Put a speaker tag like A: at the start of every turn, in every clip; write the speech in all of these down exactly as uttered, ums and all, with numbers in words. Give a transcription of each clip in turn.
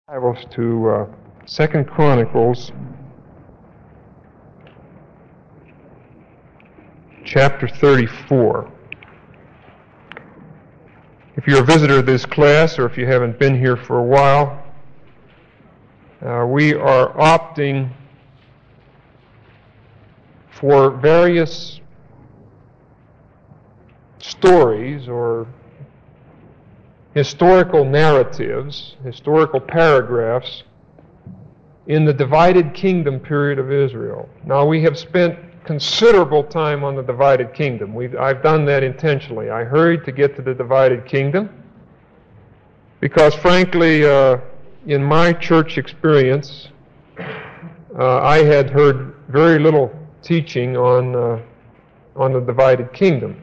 A: Bibles to uh, Second Chronicles, chapter thirty-four. If you're a visitor to this class, or if you haven't been here for a while, uh, we are opting for various stories or historical narratives, historical paragraphs in the divided kingdom period of Israel. Now, we have spent considerable time on the divided kingdom. We've, I've done that intentionally. I hurried to get to the divided kingdom because, frankly, uh, in my church experience, uh, I had heard very little teaching on, uh, on the divided kingdom.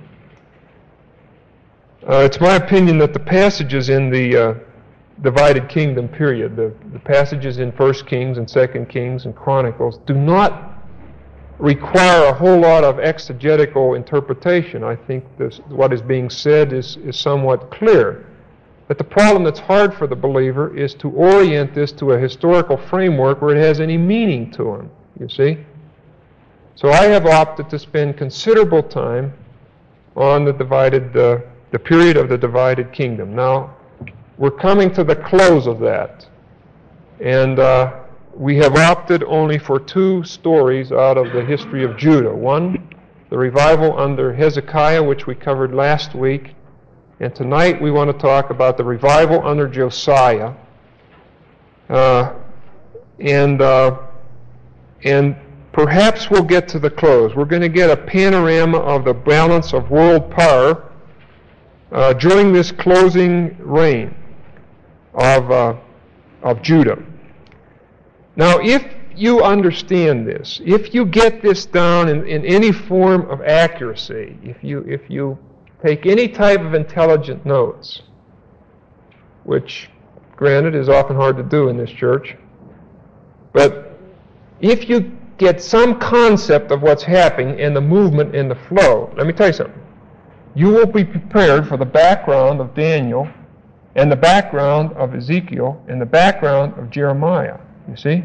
A: Uh, it's my opinion that the passages in the uh, divided kingdom period, the, the passages in First Kings and Second Kings and Chronicles, do not require a whole lot of exegetical interpretation. I think this, what is being said is, is somewhat clear. But the problem that's hard for the believer is to orient this to a historical framework where it has any meaning to him, you see? So I have opted to spend considerable time on the divided uh, the period of the divided kingdom. Now, we're coming to the close of that. And uh, we have opted only for two stories out of the history of Judah. One, the revival under Hezekiah, which we covered last week. And tonight we want to talk about the revival under Josiah. Uh, and, uh, and perhaps we'll get to the close. We're going to get a panorama of the balance of world power Uh, during this closing reign of, uh, of Judah. Now, if you understand this, if you get this down in, in any form of accuracy, if you, if you take any type of intelligent notes, which, granted, is often hard to do in this church, but if you get some concept of what's happening and the movement and the flow, let me tell you something. You will be prepared for the background of Daniel and the background of Ezekiel and the background of Jeremiah, you see?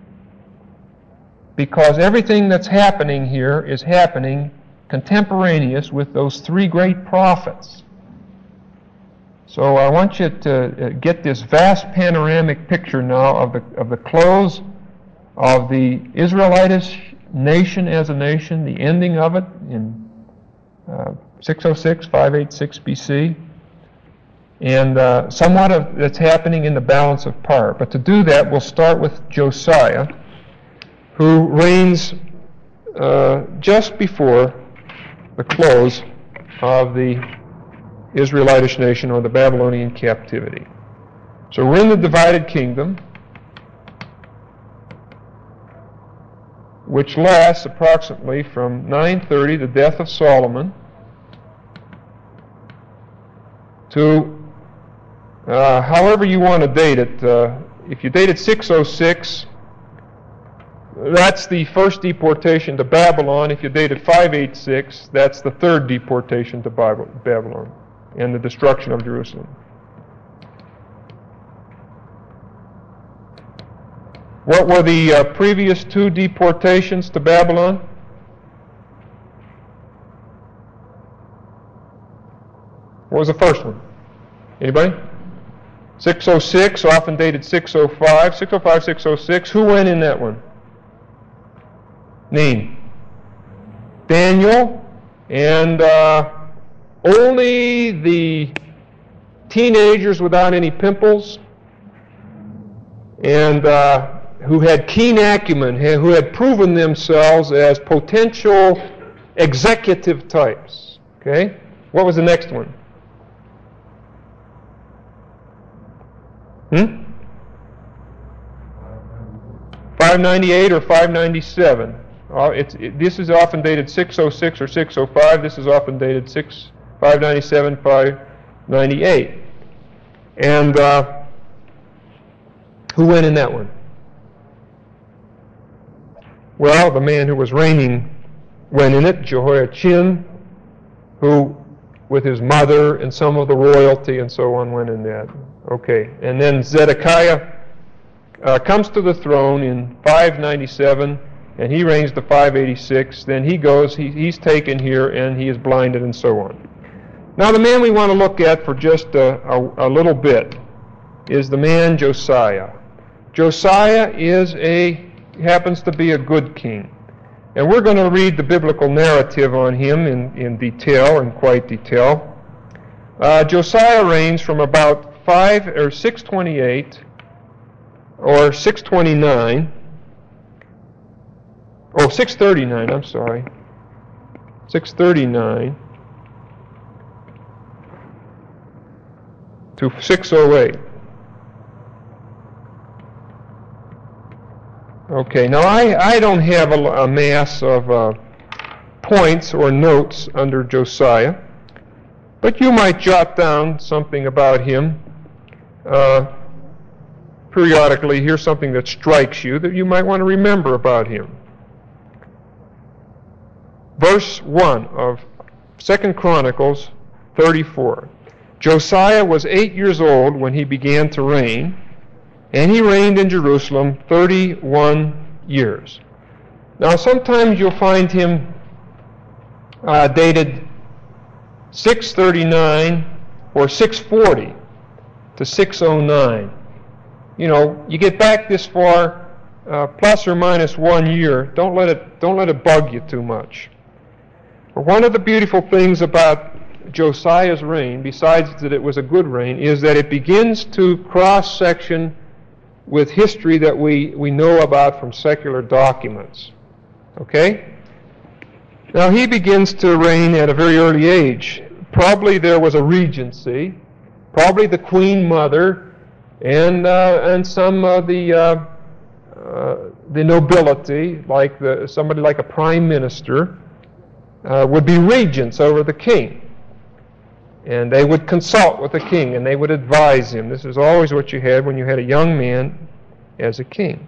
A: Because everything that's happening here is happening contemporaneous with those three great prophets. So I want you to get this vast panoramic picture now of the, of the close of the Israelitish nation as a nation, the ending of it in uh, six oh six, five eighty-six B C, and uh, somewhat of that's happening in the balance of power. But to do that, we'll start with Josiah, who reigns uh, just before the close of the Israelitish nation or the Babylonian captivity. So we're in the divided kingdom, which lasts approximately from nine thirty, the death of Solomon, to uh, however you want to date it. Uh, if you date it six oh six, that's the first deportation to Babylon. If you date it five eighty-six, that's the third deportation to Babylon and the destruction of Jerusalem. What were the uh, previous two deportations to Babylon? What was the first one? Anybody? six oh six, often dated six oh five. six oh five, six oh six. Who went in that one? Name. Daniel. And uh, only the teenagers without any pimples and uh, who had keen acumen, who had proven themselves as potential executive types. Okay? What was the next one? Hmm? five ninety-eight or five ninety-seven. Uh, it's, it, this is often dated six oh six or six oh five. This is often dated six, five ninety-seven, five ninety-eight. And uh, who went in that one? Well, the man who was reigning went in it, Jehoiachin, who with his mother and some of the royalty and so on went in that. Okay, and then Zedekiah uh, comes to the throne in five ninety-seven, and he reigns to five eighty-six. Then he goes, he, he's taken here, and he is blinded, and so on. Now the man we want to look at for just a, a, a little bit is the man Josiah. Josiah is a, happens to be a good king. And we're going to read the biblical narrative on him in, in detail, in quite detail. Uh, Josiah reigns from about five or six twenty-eight or six twenty-nine, oh, six thirty-nine, I'm sorry, six thirty-nine to six oh eight. Okay, now I, I don't have a, a mass of uh, points or notes under Josiah, but you might jot down something about him uh, periodically. Here's something that strikes you that you might want to remember about him. Verse one of Second Chronicles thirty-four. Josiah was eight years old when he began to reign, and he reigned in Jerusalem thirty-one years. Now sometimes you'll find him uh, dated six thirty-nine or six forty to six oh nine. You know, you get back this far, uh, plus or minus one year, don't let it, don't let it bug you too much. But one of the beautiful things about Josiah's reign, besides that it was a good reign, is that it begins to cross-section with history that we, we know about from secular documents. Okay? Now he begins to reign at a very early age. Probably there was a regency, probably the queen mother, and uh, and some of the uh, uh, the nobility, like the somebody like a prime minister, uh, would be regents over the king. And they would consult with the king, and they would advise him. This is always what you had when you had a young man as a king.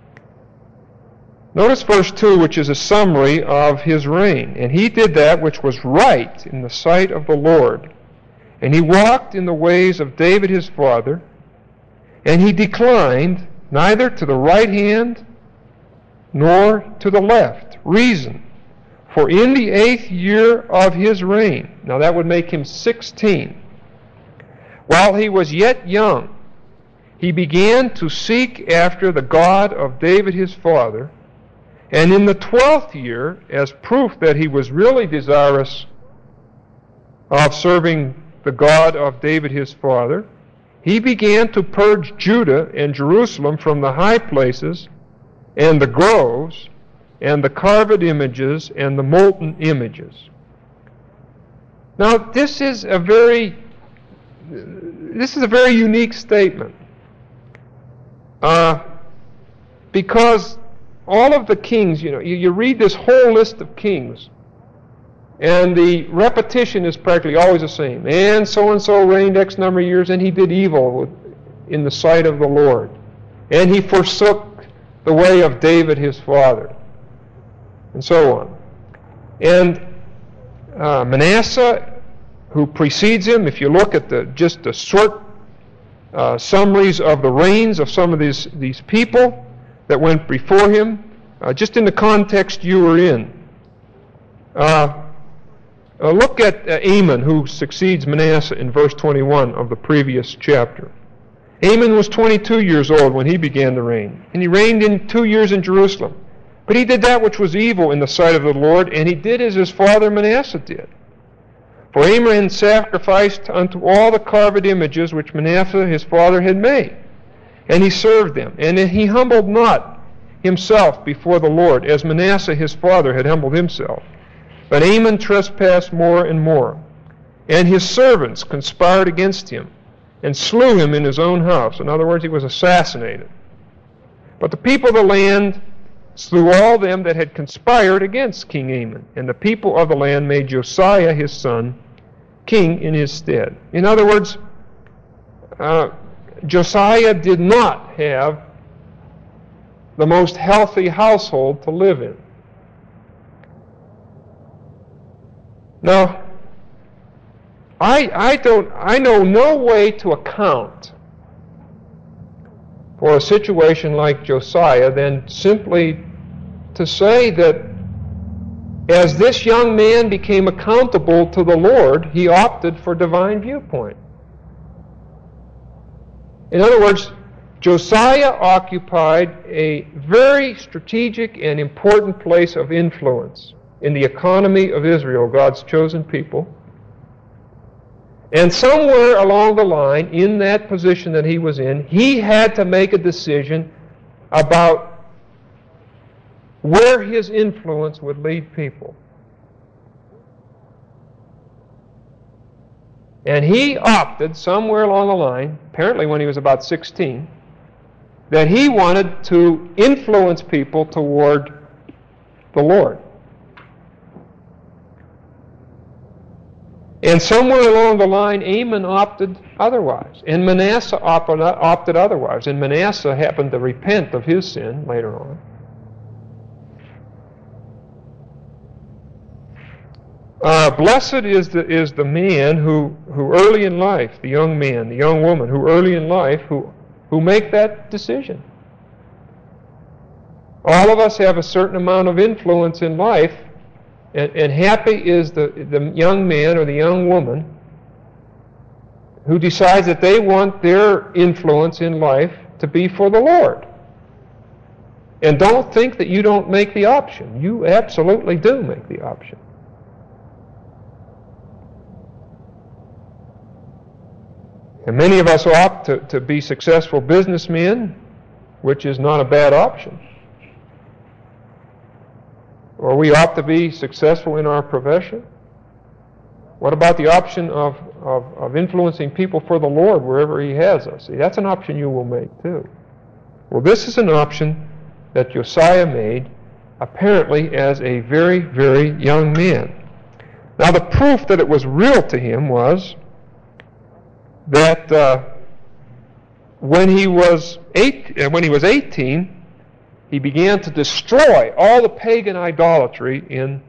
A: Notice verse two, which is a summary of his reign. And he did that which was right in the sight of the Lord. And he walked in the ways of David his father, and he declined neither to the right hand nor to the left. Reason. For in the eighth year of his reign, now that would make him sixteen, while he was yet young, he began to seek after the God of David his father, and in the twelfth year, as proof that he was really desirous of serving the God of David his father, he began to purge Judah and Jerusalem from the high places and the groves and the carved images and the molten images. Now, this is a very, this is a very unique statement, uh, because all of the kings, you know, you, you read this whole list of kings, and the repetition is practically always the same. And so-and-so reigned X number of years, and he did evil in the sight of the Lord. And he forsook the way of David his father. And so on. And uh, Manasseh, who precedes him, if you look at the just the short uh, summaries of the reigns of some of these, these people that went before him, uh, just in the context you were in. Uh, uh, look at uh, Amon, who succeeds Manasseh in verse twenty-one of the previous chapter. Amon was twenty-two years old when he began to reign, and he reigned in two years in Jerusalem. But he did that which was evil in the sight of the Lord, and he did as his father Manasseh did. For Amon sacrificed unto all the carved images which Manasseh his father had made, and he served them. And he humbled not himself before the Lord, as Manasseh his father had humbled himself. But Amon trespassed more and more. And his servants conspired against him, and slew him in his own house. In other words, he was assassinated. But the people of the land slew all them that had conspired against King Amon. And the people of the land made Josiah his son king in his stead. In other words, uh, Josiah did not have the most healthy household to live in. Now, I, I don't I know no way to account for a situation like Josiah than simply to say that as this young man became accountable to the Lord, he opted for divine viewpoint. In other words, Josiah occupied a very strategic and important place of influence in the economy of Israel, God's chosen people. And somewhere along the line, in that position that he was in, he had to make a decision about where his influence would lead people. And he opted somewhere along the line, apparently when he was about sixteen, that he wanted to influence people toward the Lord. And somewhere along the line, Amon opted otherwise, and Manasseh opted, opted otherwise. And Manasseh happened to repent of his sin later on. Uh, blessed is the is the man who, who early in life, the young man, the young woman, who early in life, who, who make that decision. All of us have a certain amount of influence in life, and, and happy is the, the young man or the young woman who decides that they want their influence in life to be for the Lord. And don't think that you don't make the option. You absolutely do make the option. And many of us opt to, to be successful businessmen, which is not a bad option. Or we opt to be successful in our profession. What about the option of, of, of influencing people for the Lord wherever He has us? See, that's an option you will make too. Well, this is an option that Josiah made, apparently as a very, very young man. Now, the proof that it was real to him was that uh, when he was eight, uh, when he was eighteen, he began to destroy all the pagan idolatry in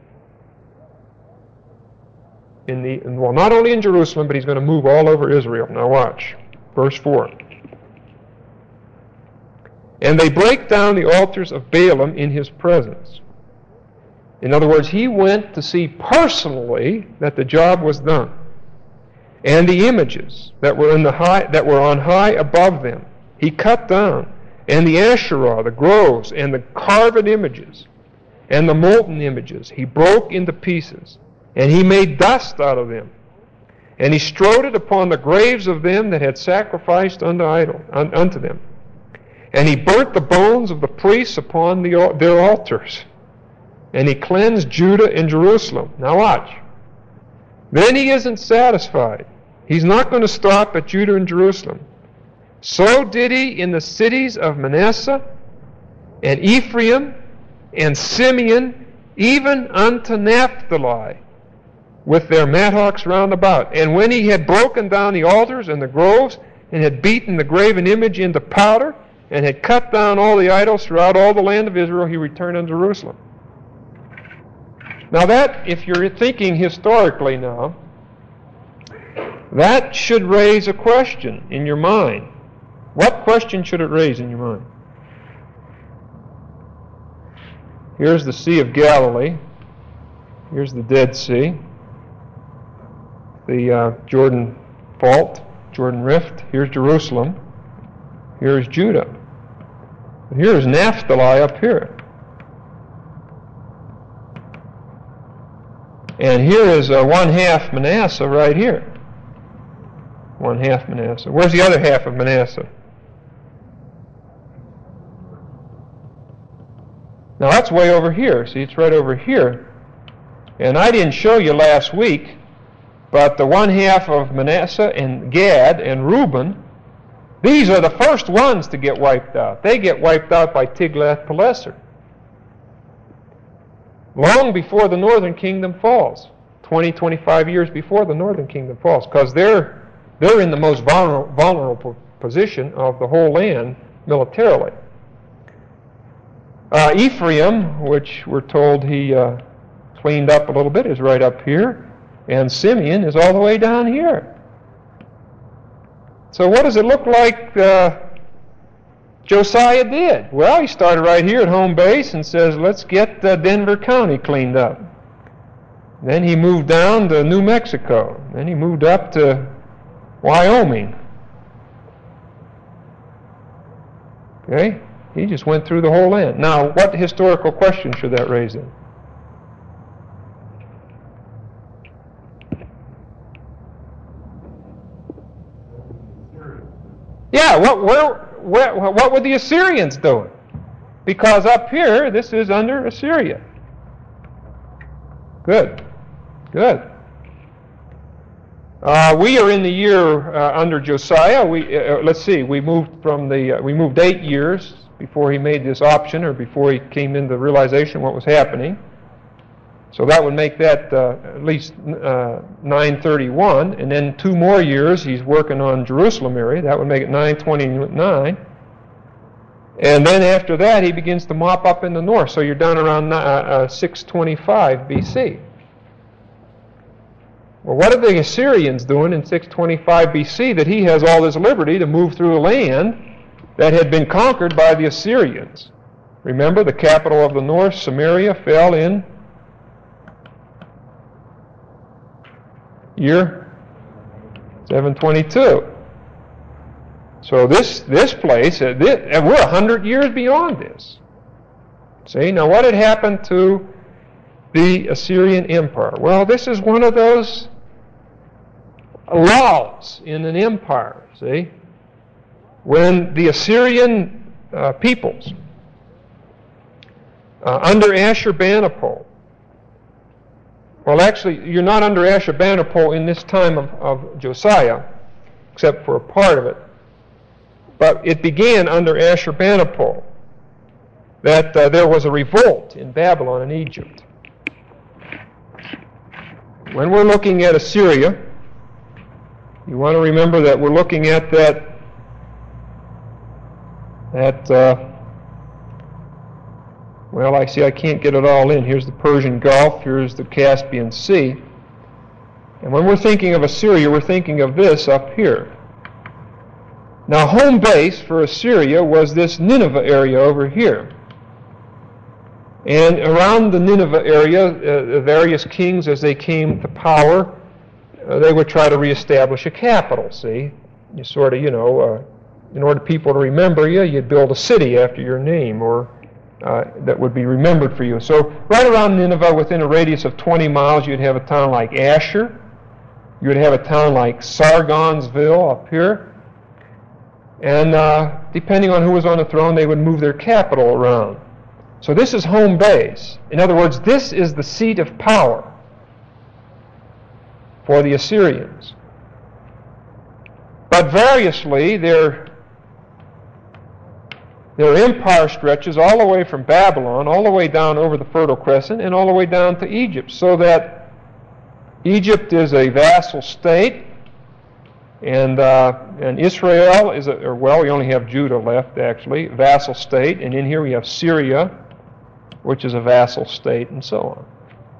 A: in the well, not only in Jerusalem, but he's going to move all over Israel. Now watch, verse four. And they break down the altars of Baalim in his presence. In other words, he went to see personally that the job was done. And the images that were in the high that were on high above them, he cut down, and the Asherah, the groves, and the carved images, and the molten images, he broke into pieces, and he made dust out of them, and he strode it upon the graves of them that had sacrificed unto idol un, unto them, and he burnt the bones of the priests upon the, their altars, and he cleansed Judah and Jerusalem. Now watch. Then he isn't satisfied. He's not going to stop at Judah and Jerusalem. So did he in the cities of Manasseh and Ephraim and Simeon, even unto Naphtali, with their mattocks round about. And when he had broken down the altars and the groves, and had beaten the graven image into powder, and had cut down all the idols throughout all the land of Israel, he returned unto Jerusalem. Now that, if you're thinking historically now, that should raise a question in your mind. What question should it raise in your mind? Here's the Sea of Galilee. Here's the Dead Sea. The uh, Jordan Fault, Jordan Rift. Here's Jerusalem. Here's Judah. Here's Naphtali up here. And here is uh, one half Manasseh right here. One half Manasseh. Where's the other half of Manasseh? Now that's way over here. See, it's right over here. And I didn't show you last week, but the one half of Manasseh and Gad and Reuben, these are the first ones to get wiped out. They get wiped out by Tiglath-Pileser, long before the northern kingdom falls, twenty, twenty-five years before the northern kingdom falls, because they're, they're in the most vulnerable, vulnerable position of the whole land militarily. Uh, Ephraim, which we're told he uh, cleaned up a little bit, is right up here, and Simeon is all the way down here. So what does it look like uh, Josiah did? Well, he started right here at home base and says, let's get uh, Denver County cleaned up. Then he moved down to New Mexico. Then he moved up to Wyoming. Okay? He just went through the whole land. Now, what historical question should that raise then? Yeah, what, where, where, what were the Assyrians doing? Because up here, this is under Assyria. Good, good. Uh, we are in the year uh, under Josiah. We uh, let's see. We moved from the uh, we moved eight years before he made this option, or before he came into realization of what was happening. So that would make that uh, at least uh, nine thirty-one, and then two more years he's working on Jerusalem area. That would make it nine twenty-nine. And then after that he begins to mop up in the north. So you're down around uh, uh, six twenty-five B C. Well, what are the Assyrians doing in six twenty-five B C that he has all this liberty to move through a land that had been conquered by the Assyrians? Remember, the capital of the north, Samaria, fell in year seven twenty-two. So this this place, uh, this, and we're a hundred years beyond this. See, now what had happened to the Assyrian Empire? Well, this is one of those lulls in an empire, see? When the Assyrian uh, peoples, uh, under Ashurbanipal, well, actually, you're not under Ashurbanipal in this time of, of Josiah, except for a part of it. But it began under Ashurbanipal, that uh, there was a revolt in Babylon and Egypt. When we're looking at Assyria, you want to remember that we're looking at that, that uh, well, I see I can't get it all in. Here's the Persian Gulf, here's the Caspian Sea. And when we're thinking of Assyria, we're thinking of this up here. Now, home base for Assyria was this Nineveh area over here. And around the Nineveh area, uh, various kings, as they came to power, uh, they would try to reestablish a capital, see? You sort of, you know, uh, in order for people to remember you, you'd build a city after your name, or uh, that would be remembered for you. So right around Nineveh, within a radius of twenty miles, you'd have a town like Asher. You would have a town like Sargonsville up here. And uh, depending on who was on the throne, they would move their capital around. So this is home base. In other words, this is the seat of power for the Assyrians. But variously, their, their empire stretches all the way from Babylon, all the way down over the Fertile Crescent, and all the way down to Egypt, so that Egypt is a vassal state, and uh, and Israel is, a, or well, we only have Judah left, actually, vassal state, and in here we have Syria, which is a vassal state, and so on.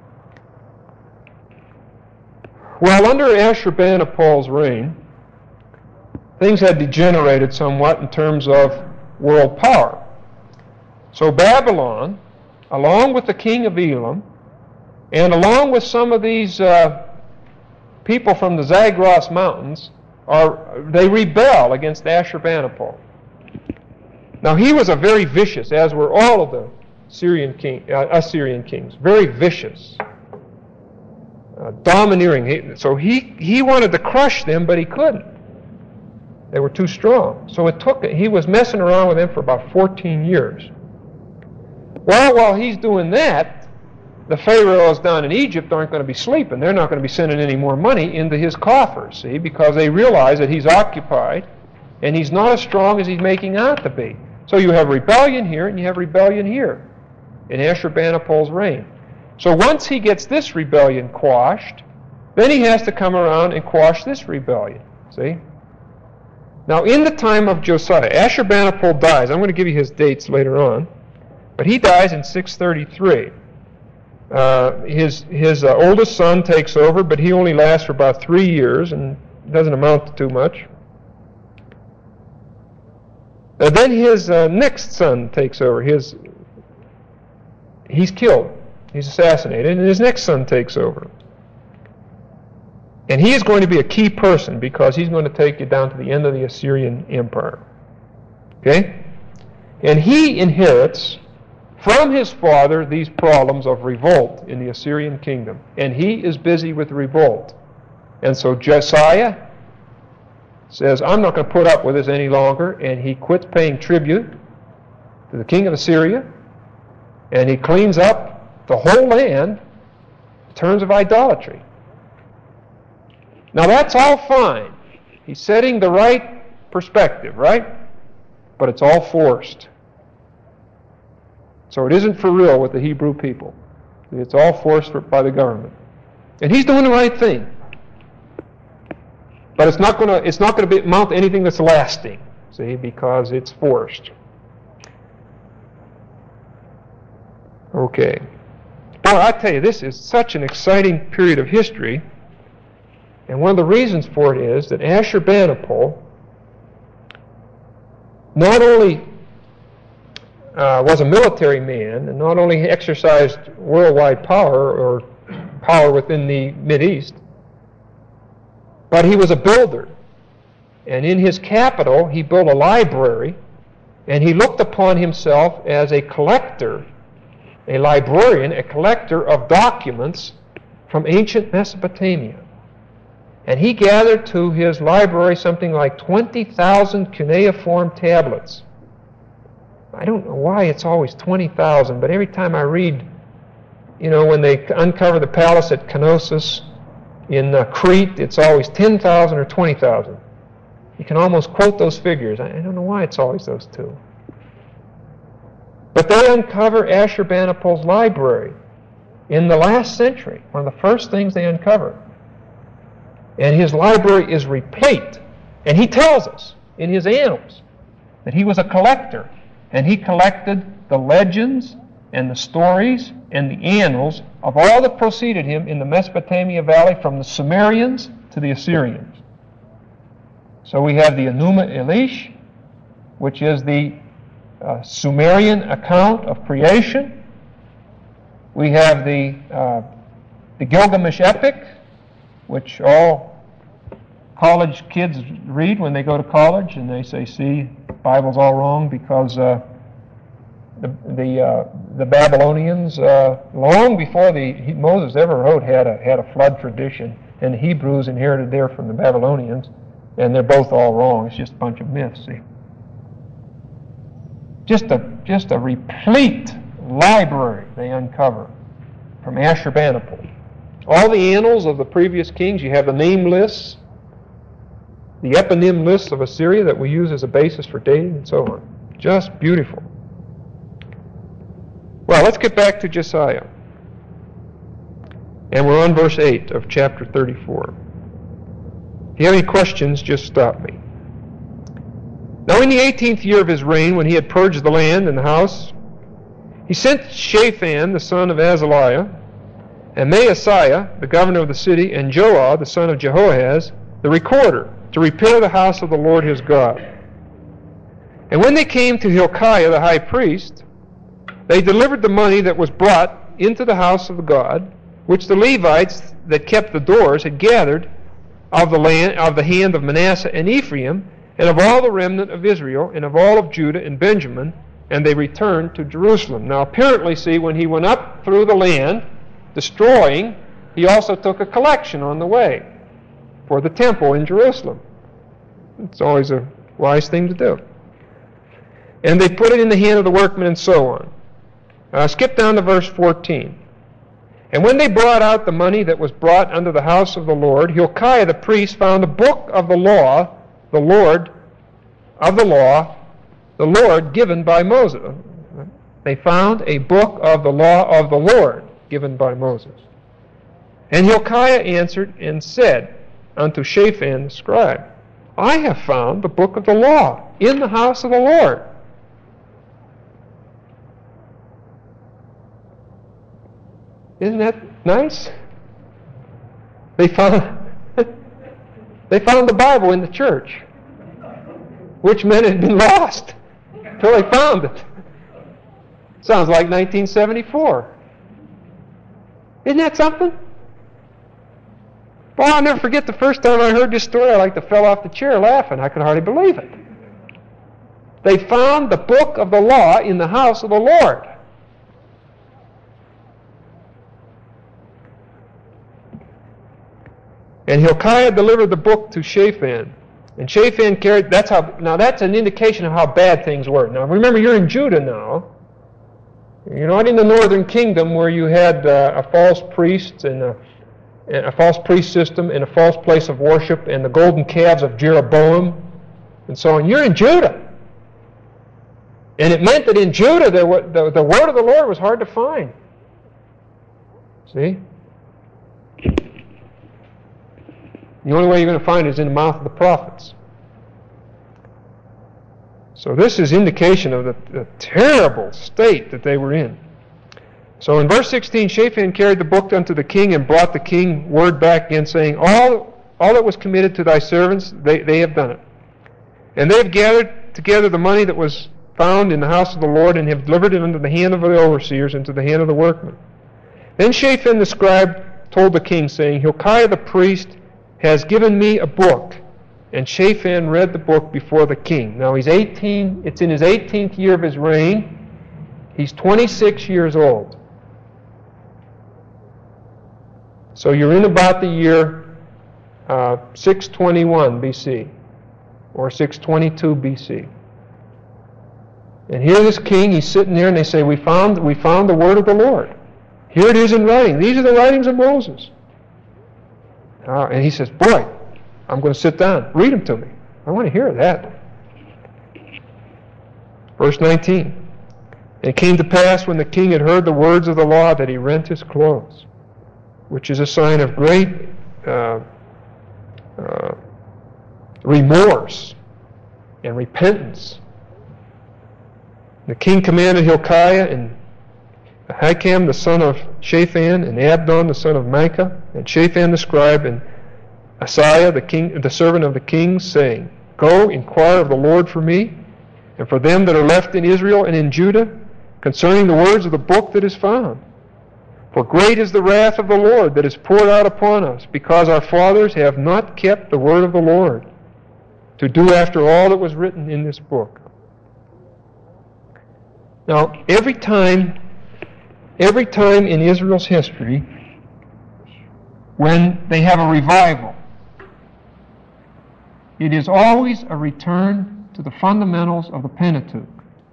A: Well, under Ashurbanipal's reign, things had degenerated somewhat in terms of world power. So Babylon, along with the king of Elam, and along with some of these uh, people from the Zagros Mountains, are they rebel against Ashurbanipal. Now he was a very vicious, as were all of the Syrian king, uh, Assyrian kings, very vicious, uh, domineering. He, so he he wanted to crush them, but he couldn't. They were too strong. So it took. He was messing around with them for about fourteen years. Well, while he's doing that, the pharaohs down in Egypt aren't going to be sleeping. They're not going to be sending any more money into his coffers, see, because they realize that he's occupied and he's not as strong as he's making out to be. So you have rebellion here and you have rebellion here in Ashurbanipal's reign. So once he gets this rebellion quashed, then he has to come around and quash this rebellion, see? Now, in the time of Josiah, Ashurbanipal dies. I'm going to give you his dates later on, but he dies in six thirty-three. Uh, his his uh, oldest son takes over, but he only lasts for about three years and doesn't amount to too much. Uh, then his uh, next son takes over. His, he's killed. He's assassinated, and his next son takes over. And he is going to be a key person because he's going to take you down to the end of the Assyrian Empire. Okay? And he inherits from his father these problems of revolt in the Assyrian kingdom. And he is busy with revolt. And so Josiah says, I'm not going to put up with this any longer, and he quits paying tribute to the king of Assyria, and he cleans up the whole land in terms of idolatry. Now that's all fine. He's setting the right perspective, right? But it's all forced. So it isn't for real with the Hebrew people. It's all forced by the government. And he's doing the right thing. But it's not going to it's not going to amount to anything that's lasting, see, because it's forced. Okay. Well, I tell you, this is such an exciting period of history, and one of the reasons for it is that Ashurbanipal not only uh, was a military man, and not only exercised worldwide power or power within the Mideast, but he was a builder. And in his capital, he built a library, and he looked upon himself as a collector, a librarian, a collector of documents from ancient Mesopotamia. And he gathered to his library something like twenty thousand cuneiform tablets. I don't know why it's always twenty thousand, but every time I read, you know, when they uncover the palace at Knossos in uh, Crete, it's always ten thousand or twenty thousand. You can almost quote those figures. I, I don't know why it's always those two. But they uncover Ashurbanipal's library in the last century, one of the first things they uncover. And his library is replete. And he tells us in his annals that he was a collector, and he collected the legends and the stories and the annals of all that preceded him in the Mesopotamia Valley, from the Sumerians to the Assyrians. So we have the Enuma Elish, which is the uh, Sumerian account of creation. We have the, uh, the Gilgamesh epic, which all college kids read when they go to college, and they say, see, the Bible's all wrong because uh, the the, uh, the Babylonians, uh, long before the Moses ever wrote, had a had a flood tradition, and the Hebrews inherited there from the Babylonians, and they're both all wrong. It's just a bunch of myths. See, just a just a replete library they uncover from Ashurbanipal. All the annals of the previous kings. You have the name lists, the eponym lists of Assyria that we use as a basis for dating, and so on. Just beautiful. Well, let's get back to Josiah. And we're on verse eight of chapter thirty-four. If you have any questions, just stop me. Now in the eighteenth year of his reign, when he had purged the land and the house, he sent Shaphan, the son of Azaliah, and Maaseiah, the governor of the city, and Joah, the son of Jehoahaz, the recorder, to repair the house of the Lord his God. And when they came to Hilkiah the high priest, they delivered the money that was brought into the house of God, which the Levites that kept the doors had gathered of the land of the hand of Manasseh and Ephraim, and of all the remnant of Israel, and of all of Judah and Benjamin, and they returned to Jerusalem. Now apparently, see, when he went up through the land, destroying, he also took a collection on the way for the temple in Jerusalem. It's always a wise thing to do. And they put it in the hand of the workmen, and so on. Uh, skip down to verse fourteen. And when they brought out the money that was brought unto the house of the Lord, Hilkiah the priest found a book of the law, the Lord, of the law, the Lord given by Moses. They found a book of the law of the Lord given by Moses. And Hilkiah answered and said unto Shaphan the scribe, I have found the book of the law in the house of the Lord. Isn't that nice? They found they found the Bible in the church, which meant it had been lost. Until they found it. Sounds like nineteen seventy-four. Isn't that something? Well, I'll never forget the first time I heard this story. I like to fell off the chair laughing. I could hardly believe it. They found the book of the law in the house of the Lord. And Hilkiah delivered the book to Shaphan. And Shaphan carried, that's how, now that's an indication of how bad things were. Now remember, you're in Judah now. You're not in the northern kingdom where you had uh, a false priest and a, and a false priest system and a false place of worship and the golden calves of Jeroboam and so on. You're in Judah. And it meant that in Judah there were, the, the word of the Lord was hard to find. See? The only way you're going to find it is in the mouth of the prophets. So this is indication of the, the terrible state that they were in. So in verse sixteen, Shaphan carried the book unto the king and brought the king word back again, saying, All, all that was committed to thy servants, they, they have done it. And they have gathered together the money that was found in the house of the Lord, and have delivered it into the hand of the overseers, and to the hand of the workmen. Then Shaphan the scribe told the king, saying, Hilkiah the priest has given me a book. And Shaphan read the book before the king. Now he's eighteen, it's in his eighteenth year of his reign. He's twenty-six years old. So you're in about the year uh, six twenty-one B C or six twenty-two B C. And here this king, he's sitting there and they say, we found, we found the word of the Lord. Here it is in writing. These are the writings of Moses. Uh, and he says, boy, I'm going to sit down. Read them to me. I want to hear that. Verse nineteen. And it came to pass when the king had heard the words of the law that he rent his clothes, which is a sign of great uh, uh, remorse and repentance. The king commanded Hilkiah and Ahikam the son of Shaphan, and Abdon the son of Micah, and Shaphan the scribe, and Asaiah the king, the servant of the king, saying, Go, inquire of the Lord for me, and for them that are left in Israel and in Judah, concerning the words of the book that is found. For great is the wrath of the Lord that is poured out upon us, because our fathers have not kept the word of the Lord, to do after all that was written in this book. Now, every time Every time in Israel's history when they have a revival, it is always a return to the fundamentals of the Pentateuch.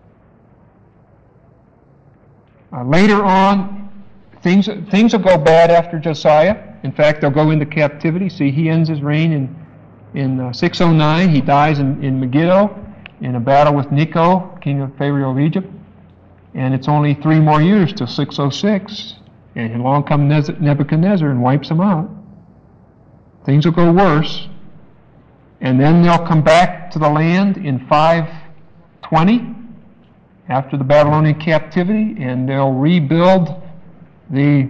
A: Uh, later on, things, things will go bad after Josiah. In fact, they'll go into captivity. See, he ends his reign in, in uh, six oh nine. He dies in, in Megiddo in a battle with Necho, king of Pharaoh of Egypt. And it's only three more years till six oh six, and along comes Nebuchadnezzar and wipes them out. Things will go worse. And then they'll come back to the land in five twenty, after the Babylonian captivity, and they'll rebuild the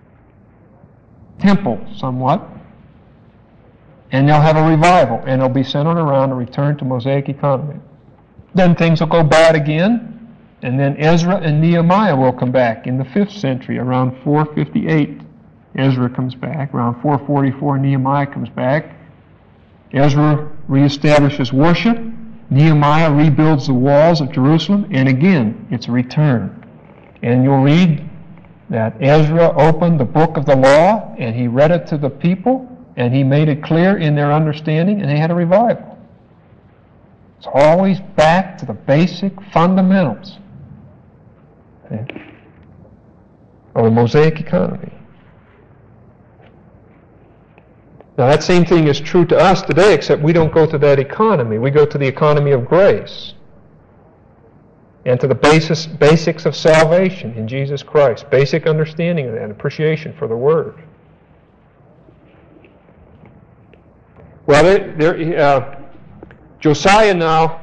A: temple somewhat, and they'll have a revival, and they'll be centered around a return to Mosaic economy. Then things will go bad again. And then Ezra and Nehemiah will come back in the fifth century, around four fifty-eight. Ezra comes back. Around four forty-four, Nehemiah comes back. Ezra reestablishes worship. Nehemiah rebuilds the walls of Jerusalem. And again, it's a return. And you'll read that Ezra opened the book of the law, and he read it to the people, and he made it clear in their understanding, and they had a revival. It's always back to the basic fundamentals of the Mosaic economy. Now that same thing is true to us today, except we don't go to that economy. We go to the economy of grace and to the basis, basics of salvation in Jesus Christ, basic understanding of that, and appreciation for the Word. Well, there, there, uh, Josiah now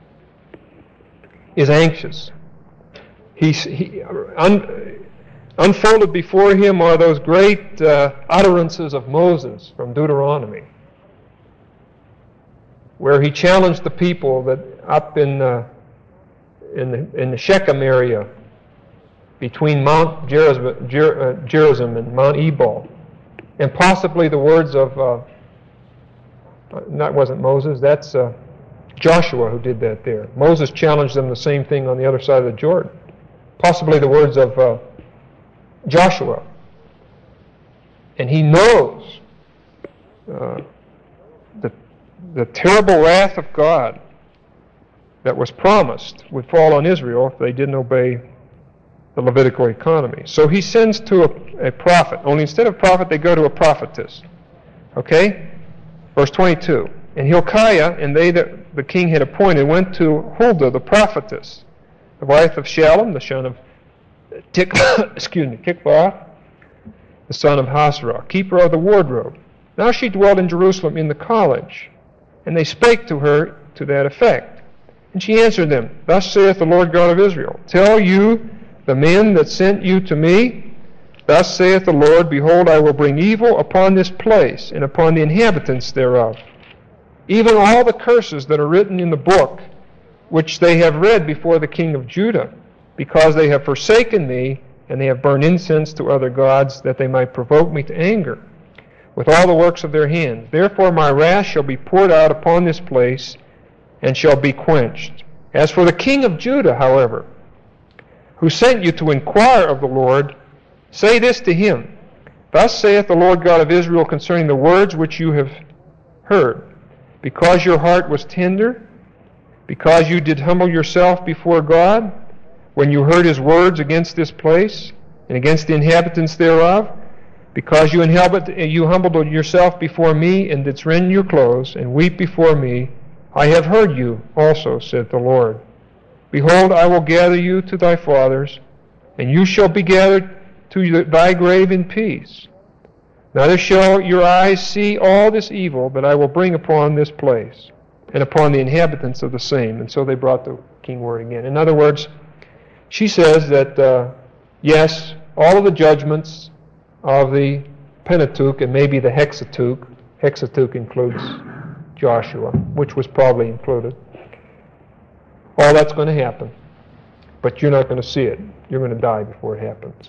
A: is anxious. He's, he, un, unfolded before him are those great uh, utterances of Moses from Deuteronomy, where he challenged the people that up in uh, in the, in the Shechem area between Mount Gerizim, Ger, uh, Gerizim and Mount Ebal. And possibly the words of, uh, that wasn't Moses, that's uh, Joshua who did that there. Moses challenged them the same thing on the other side of the Jordan. Possibly the words of uh, Joshua. And he knows uh, the, the terrible wrath of God that was promised would fall on Israel if they didn't obey the Levitical economy. So he sends to a, a prophet. Only instead of prophet, they go to a prophetess. Okay? Verse twenty-two. And Hilkiah and they that the king had appointed went to Huldah the prophetess, the wife of Shallum, the son of Tik, excuse me, Tikvah, the son of Hasrah, keeper of the wardrobe. Now she dwelt in Jerusalem in the college, and they spake to her to that effect. And she answered them, Thus saith the Lord God of Israel, Tell you the men that sent you to me, Thus saith the Lord, Behold, I will bring evil upon this place, and upon the inhabitants thereof, even all the curses that are written in the book, which they have read before the king of Judah, because they have forsaken me, and they have burned incense to other gods, that they might provoke me to anger with all the works of their hands. Therefore my wrath shall be poured out upon this place, and shall be quenched. As for the king of Judah, however, who sent you to inquire of the Lord, say this to him, Thus saith the Lord God of Israel concerning the words which you have heard, because your heart was tender, because you did humble yourself before God, when you heard his words against this place, and against the inhabitants thereof, because you, you humbled yourself before me, and didst rend your clothes, and weep before me, I have heard you also, saith the Lord. Behold, I will gather you to thy fathers, and you shall be gathered to thy grave in peace. Neither shall your eyes see all this evil that I will bring upon this place, and upon the inhabitants of the same. And so they brought the king word again. In other words, she says that, uh, yes, all of the judgments of the Pentateuch, and maybe the Hexateuch, Hexateuch includes Joshua, which was probably included, all that's going to happen. But you're not going to see it. You're going to die before it happens.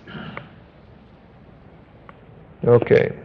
A: Okay.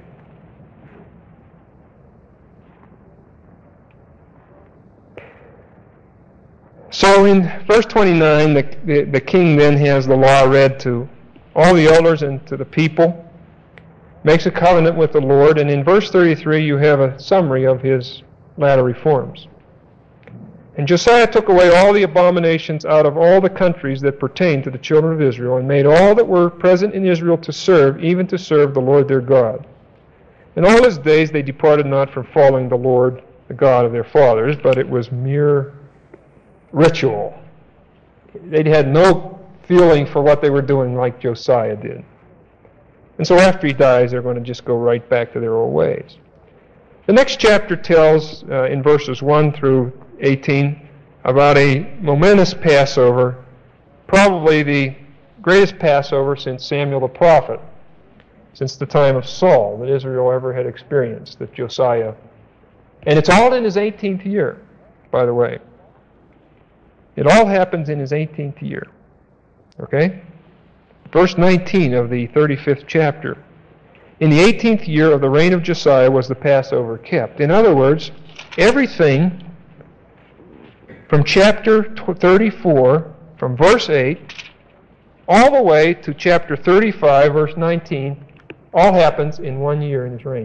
A: So in verse twenty-nine, the, the, the king then has the law read to all the elders and to the people, makes a covenant with the Lord, and in verse thirty-three you have a summary of his latter reforms. And Josiah took away all the abominations out of all the countries that pertained to the children of Israel, and made all that were present in Israel to serve, even to serve the Lord their God. In all his days they departed not from following the Lord, the God of their fathers, but it was mere ritual. They had no feeling for what they were doing like Josiah did. And so after he dies, they're going to just go right back to their old ways. The next chapter tells, uh, in verses one through eighteen, about a momentous Passover, probably the greatest Passover since Samuel the prophet, since the time of Saul, that Israel ever had experienced, that Josiah. And it's all in his eighteenth year, by the way. It all happens in his eighteenth year. Okay? Verse nineteen of the thirty-fifth chapter. In the eighteenth year of the reign of Josiah was the Passover kept. In other words, everything from chapter thirty-four, from verse eight, all the way to chapter thirty-five, verse nineteen, all happens in one year in his reign.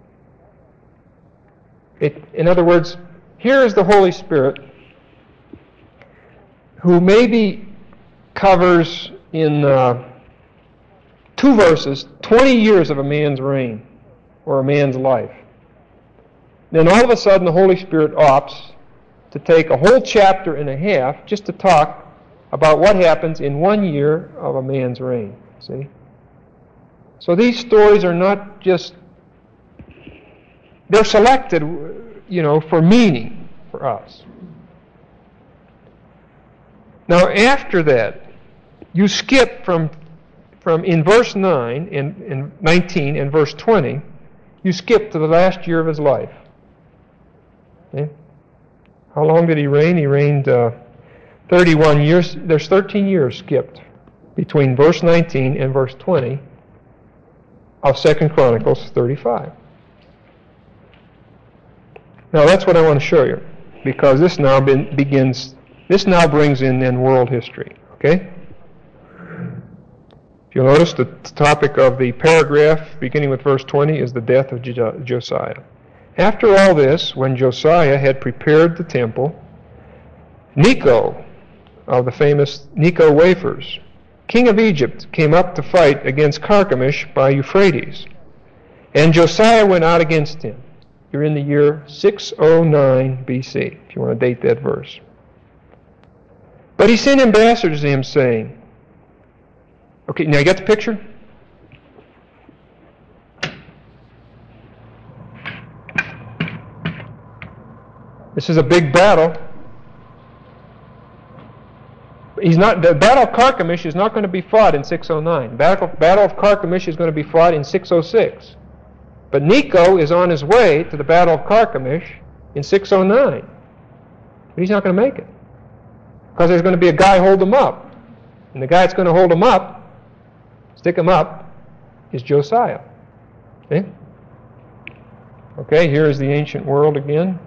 A: It, in other words, here is the Holy Spirit, who maybe covers in uh, two verses twenty years of a man's reign or a man's life. Then all of a sudden the Holy Spirit opts to take a whole chapter and a half just to talk about what happens in one year of a man's reign. See? So these stories are not just, they're selected, you know, for meaning for us. Now after that, you skip from from in verse nine and, and nineteen and verse twenty, you skip to the last year of his life. Okay? How long did he reign? He reigned uh, thirty-one years, there's thirteen years skipped between verse nineteen and verse twenty of Second Chronicles thirty-five. Now that's what I want to show you, because this now be- begins, this now brings in then world history, okay? If you'll notice, the topic of the paragraph beginning with verse twenty is the death of Jo- Josiah. After all this, when Josiah had prepared the temple, Necho, of the famous Necho wafers, king of Egypt, came up to fight against Carchemish by Euphrates. And Josiah went out against him. You're in the year six oh nine B C, if you want to date that verse. But he sent ambassadors to him, saying, okay, now you got the picture? This is a big battle. He's not, the Battle of Carchemish is not going to be fought in six oh nine. Battle, Battle of Carchemish is going to be fought in six oh six. But Necho is on his way to the Battle of Carchemish in six oh nine. But he's not going to make it, because there's going to be a guy hold him up. And the guy that's going to hold him up, stick him up, is Josiah. Okay? Okay, here is the ancient world again.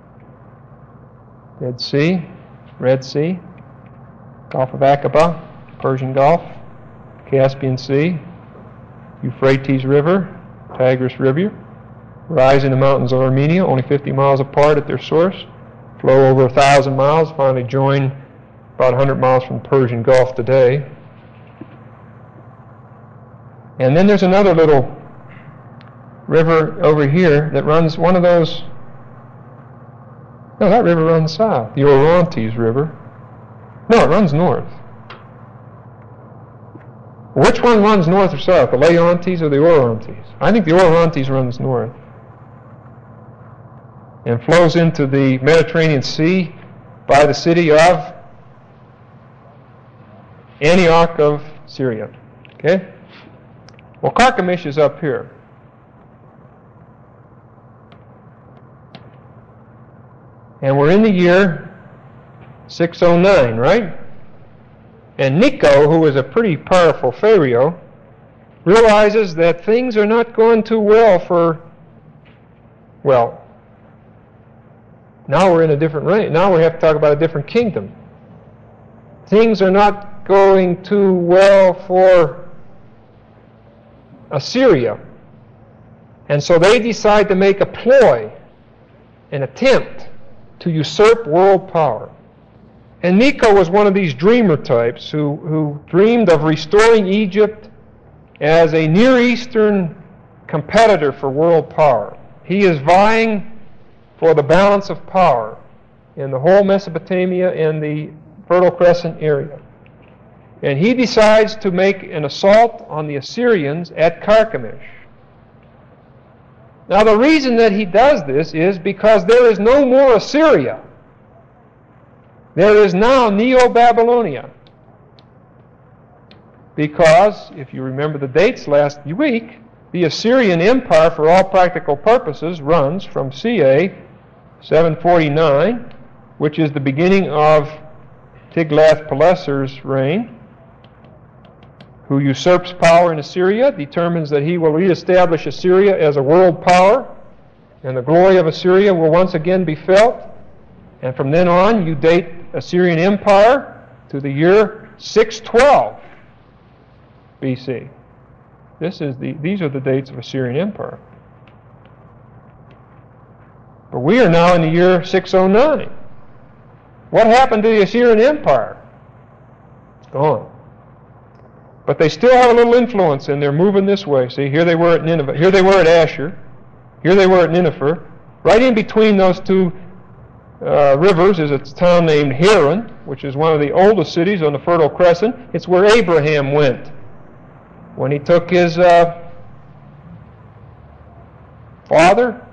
A: Dead Sea, Red Sea, Gulf of Aqaba, Persian Gulf, Caspian Sea, Euphrates River, Tigris River, rise in the mountains of Armenia, only fifty miles apart at their source, flow over a thousand miles, finally join about one hundred miles from the Persian Gulf today. And then there's another little river over here that runs, one of those, no, that river runs south, the Orontes River. No, it runs north. Which one runs north or south, the Leontes or the Orontes? I think the Orontes runs north and flows into the Mediterranean Sea by the city of Antioch of Syria. Okay? Well, Carchemish is up here. And we're in the year six oh nine, right? And Necho, who is a pretty powerful pharaoh, realizes that things are not going too well for, well, now we're in a different reign. Now we have to talk about a different kingdom. Things are not going too well for Assyria. And so they decide to make a ploy, an attempt to usurp world power. And Necho was one of these dreamer types who, who dreamed of restoring Egypt as a Near Eastern competitor for world power. He is vying for the balance of power in the whole Mesopotamia and the Fertile Crescent area. And he decides to make an assault on the Assyrians at Carchemish. Now the reason that he does this is because there is no more Assyria. There is now Neo-Babylonia. Because, if you remember the dates last week, the Assyrian Empire, for all practical purposes, runs from C A seven forty-nine, which is the beginning of Tiglath-Pileser's reign, who usurps power in Assyria, determines that he will reestablish Assyria as a world power, and the glory of Assyria will once again be felt. And from then on, you date Assyrian Empire to the year six twelve B C. This is the, these are the dates of Assyrian Empire. But we are now in the year six oh nine. What happened to the Assyrian Empire? It's gone. But they still have a little influence, and they're moving this way. See, here they were at Nineveh. Here they were at Ashur. Here they were at Nineveh. Right in between those two uh, rivers is a town named Haran, which is one of the oldest cities on the Fertile Crescent. It's where Abraham went when he took his uh, father,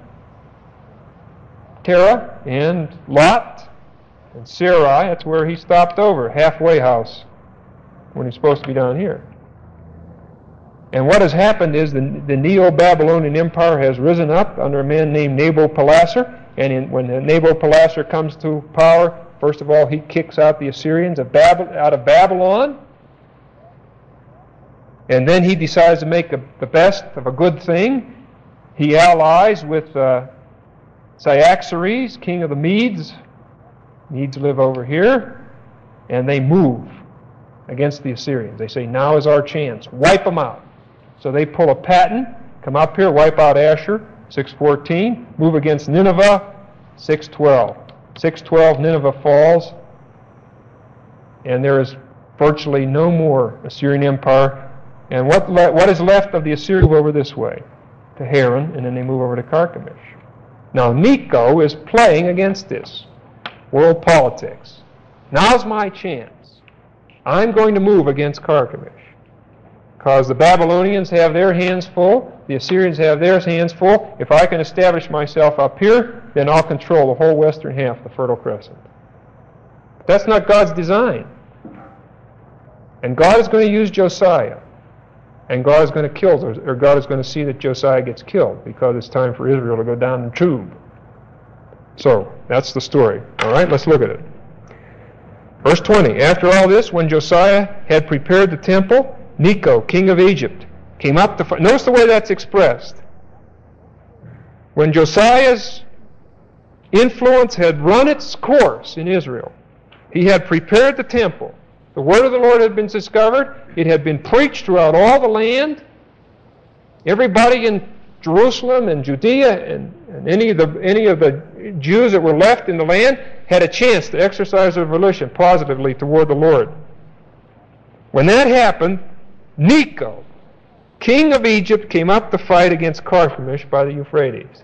A: Terah, and Lot, and Sarai. That's where he stopped over, halfway house, when he's supposed to be down here. And what has happened is the, the Neo-Babylonian Empire has risen up under a man named Nabopolassar, and in, when Nabopolassar comes to power, First of all, he kicks out the Assyrians of Bab- out of Babylon. And then he decides to make a, the best of a good thing. He allies with uh, Cyaxares, king of the Medes. Medes live over here. And they move against the Assyrians. They say, now is our chance. Wipe them out. So they pull a patent, come up here, wipe out Asher, six fourteen. Move against Nineveh, six twelve. six twelve, Nineveh falls. And there is virtually no more Assyrian Empire. And what le- what is left of the Assyrians move over this way to Haran, and then they move over to Carchemish. Now Necho is playing against this world politics. Now's my chance. I'm going to move against Carchemish because the Babylonians have their hands full, the Assyrians have their hands full. If I can establish myself up here, then I'll control the whole western half, the Fertile Crescent. That's not God's design. And God is going to use Josiah. And God is going to kill those, or God is going to see that Josiah gets killed because it's time for Israel to go down the tube. So, that's the story. All right, let's look at it. Verse twenty, after all this, when Josiah had prepared the temple, Necho, king of Egypt, came up to fight. Notice the way that's expressed. When Josiah's influence had run its course in Israel, he had prepared the temple. The word of the Lord had been discovered. It had been preached throughout all the land. Everybody in Jerusalem and Judea and, and any of the any of the Jews that were left in the land had a chance to exercise their volition positively toward the Lord. When that happened, Necho, king of Egypt, came up to fight against Carchemish by the Euphrates.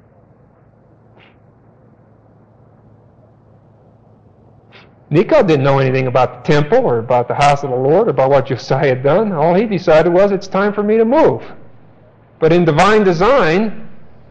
A: Necho didn't know anything about the temple or about the house of the Lord or about what Josiah had done. All he decided was, it's time for me to move. But in divine design,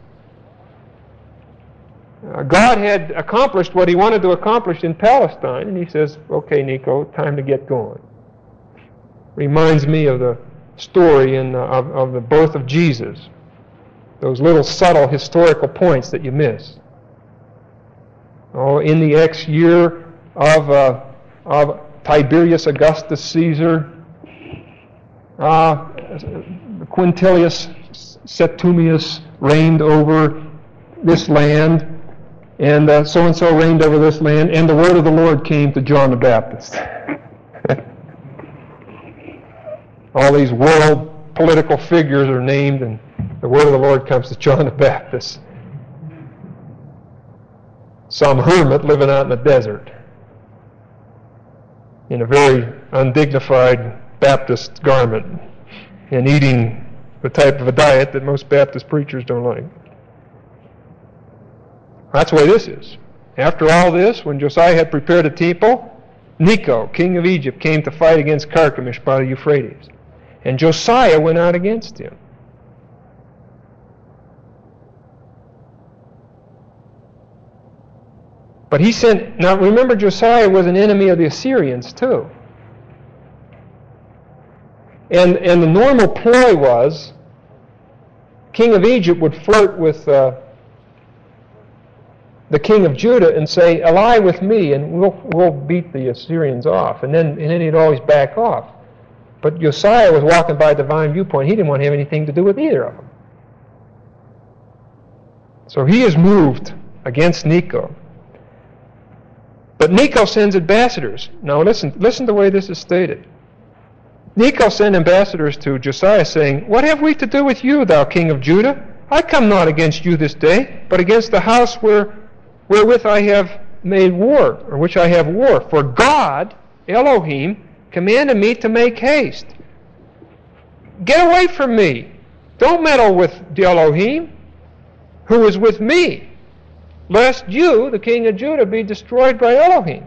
A: uh, God had accomplished what he wanted to accomplish in Palestine, and he says, okay, Necho, time to get going. Reminds me of the story in, uh, of, of the birth of Jesus. Those little subtle historical points that you miss. Oh, in the X year of, uh, of Tiberius Augustus Caesar, uh, Quintilius Septimius reigned over this land, and uh, so-and-so reigned over this land, and the word of the Lord came to John the Baptist. All these world political figures are named, and the word of the Lord comes to John the Baptist. Some hermit living out in the desert in a very undignified Baptist garment and eating the type of a diet that most Baptist preachers don't like. That's the way this is. After all this, when Josiah had prepared a temple, Necho, king of Egypt, came to fight against Carchemish by the Euphrates. And Josiah went out against him. But he sent, now remember, Josiah was an enemy of the Assyrians too. And, and the normal ploy was, king of Egypt would flirt with uh, the king of Judah and say, ally with me and we'll, we'll beat the Assyrians off. And then, and then he'd always back off. But Josiah was walking by a divine viewpoint. He didn't want to have anything to do with either of them. So he is moved against Necho. But Necho sends ambassadors. Now listen, listen to the way this is stated. Necho sent ambassadors to Josiah, saying, what have we to do with you, thou king of Judah? I come not against you this day, but against the house where, wherewith I have made war, or which I have war. For God, Elohim, commanded me to make haste. Get away from me. Don't meddle with the Elohim, who is with me, lest you, the king of Judah, be destroyed by Elohim.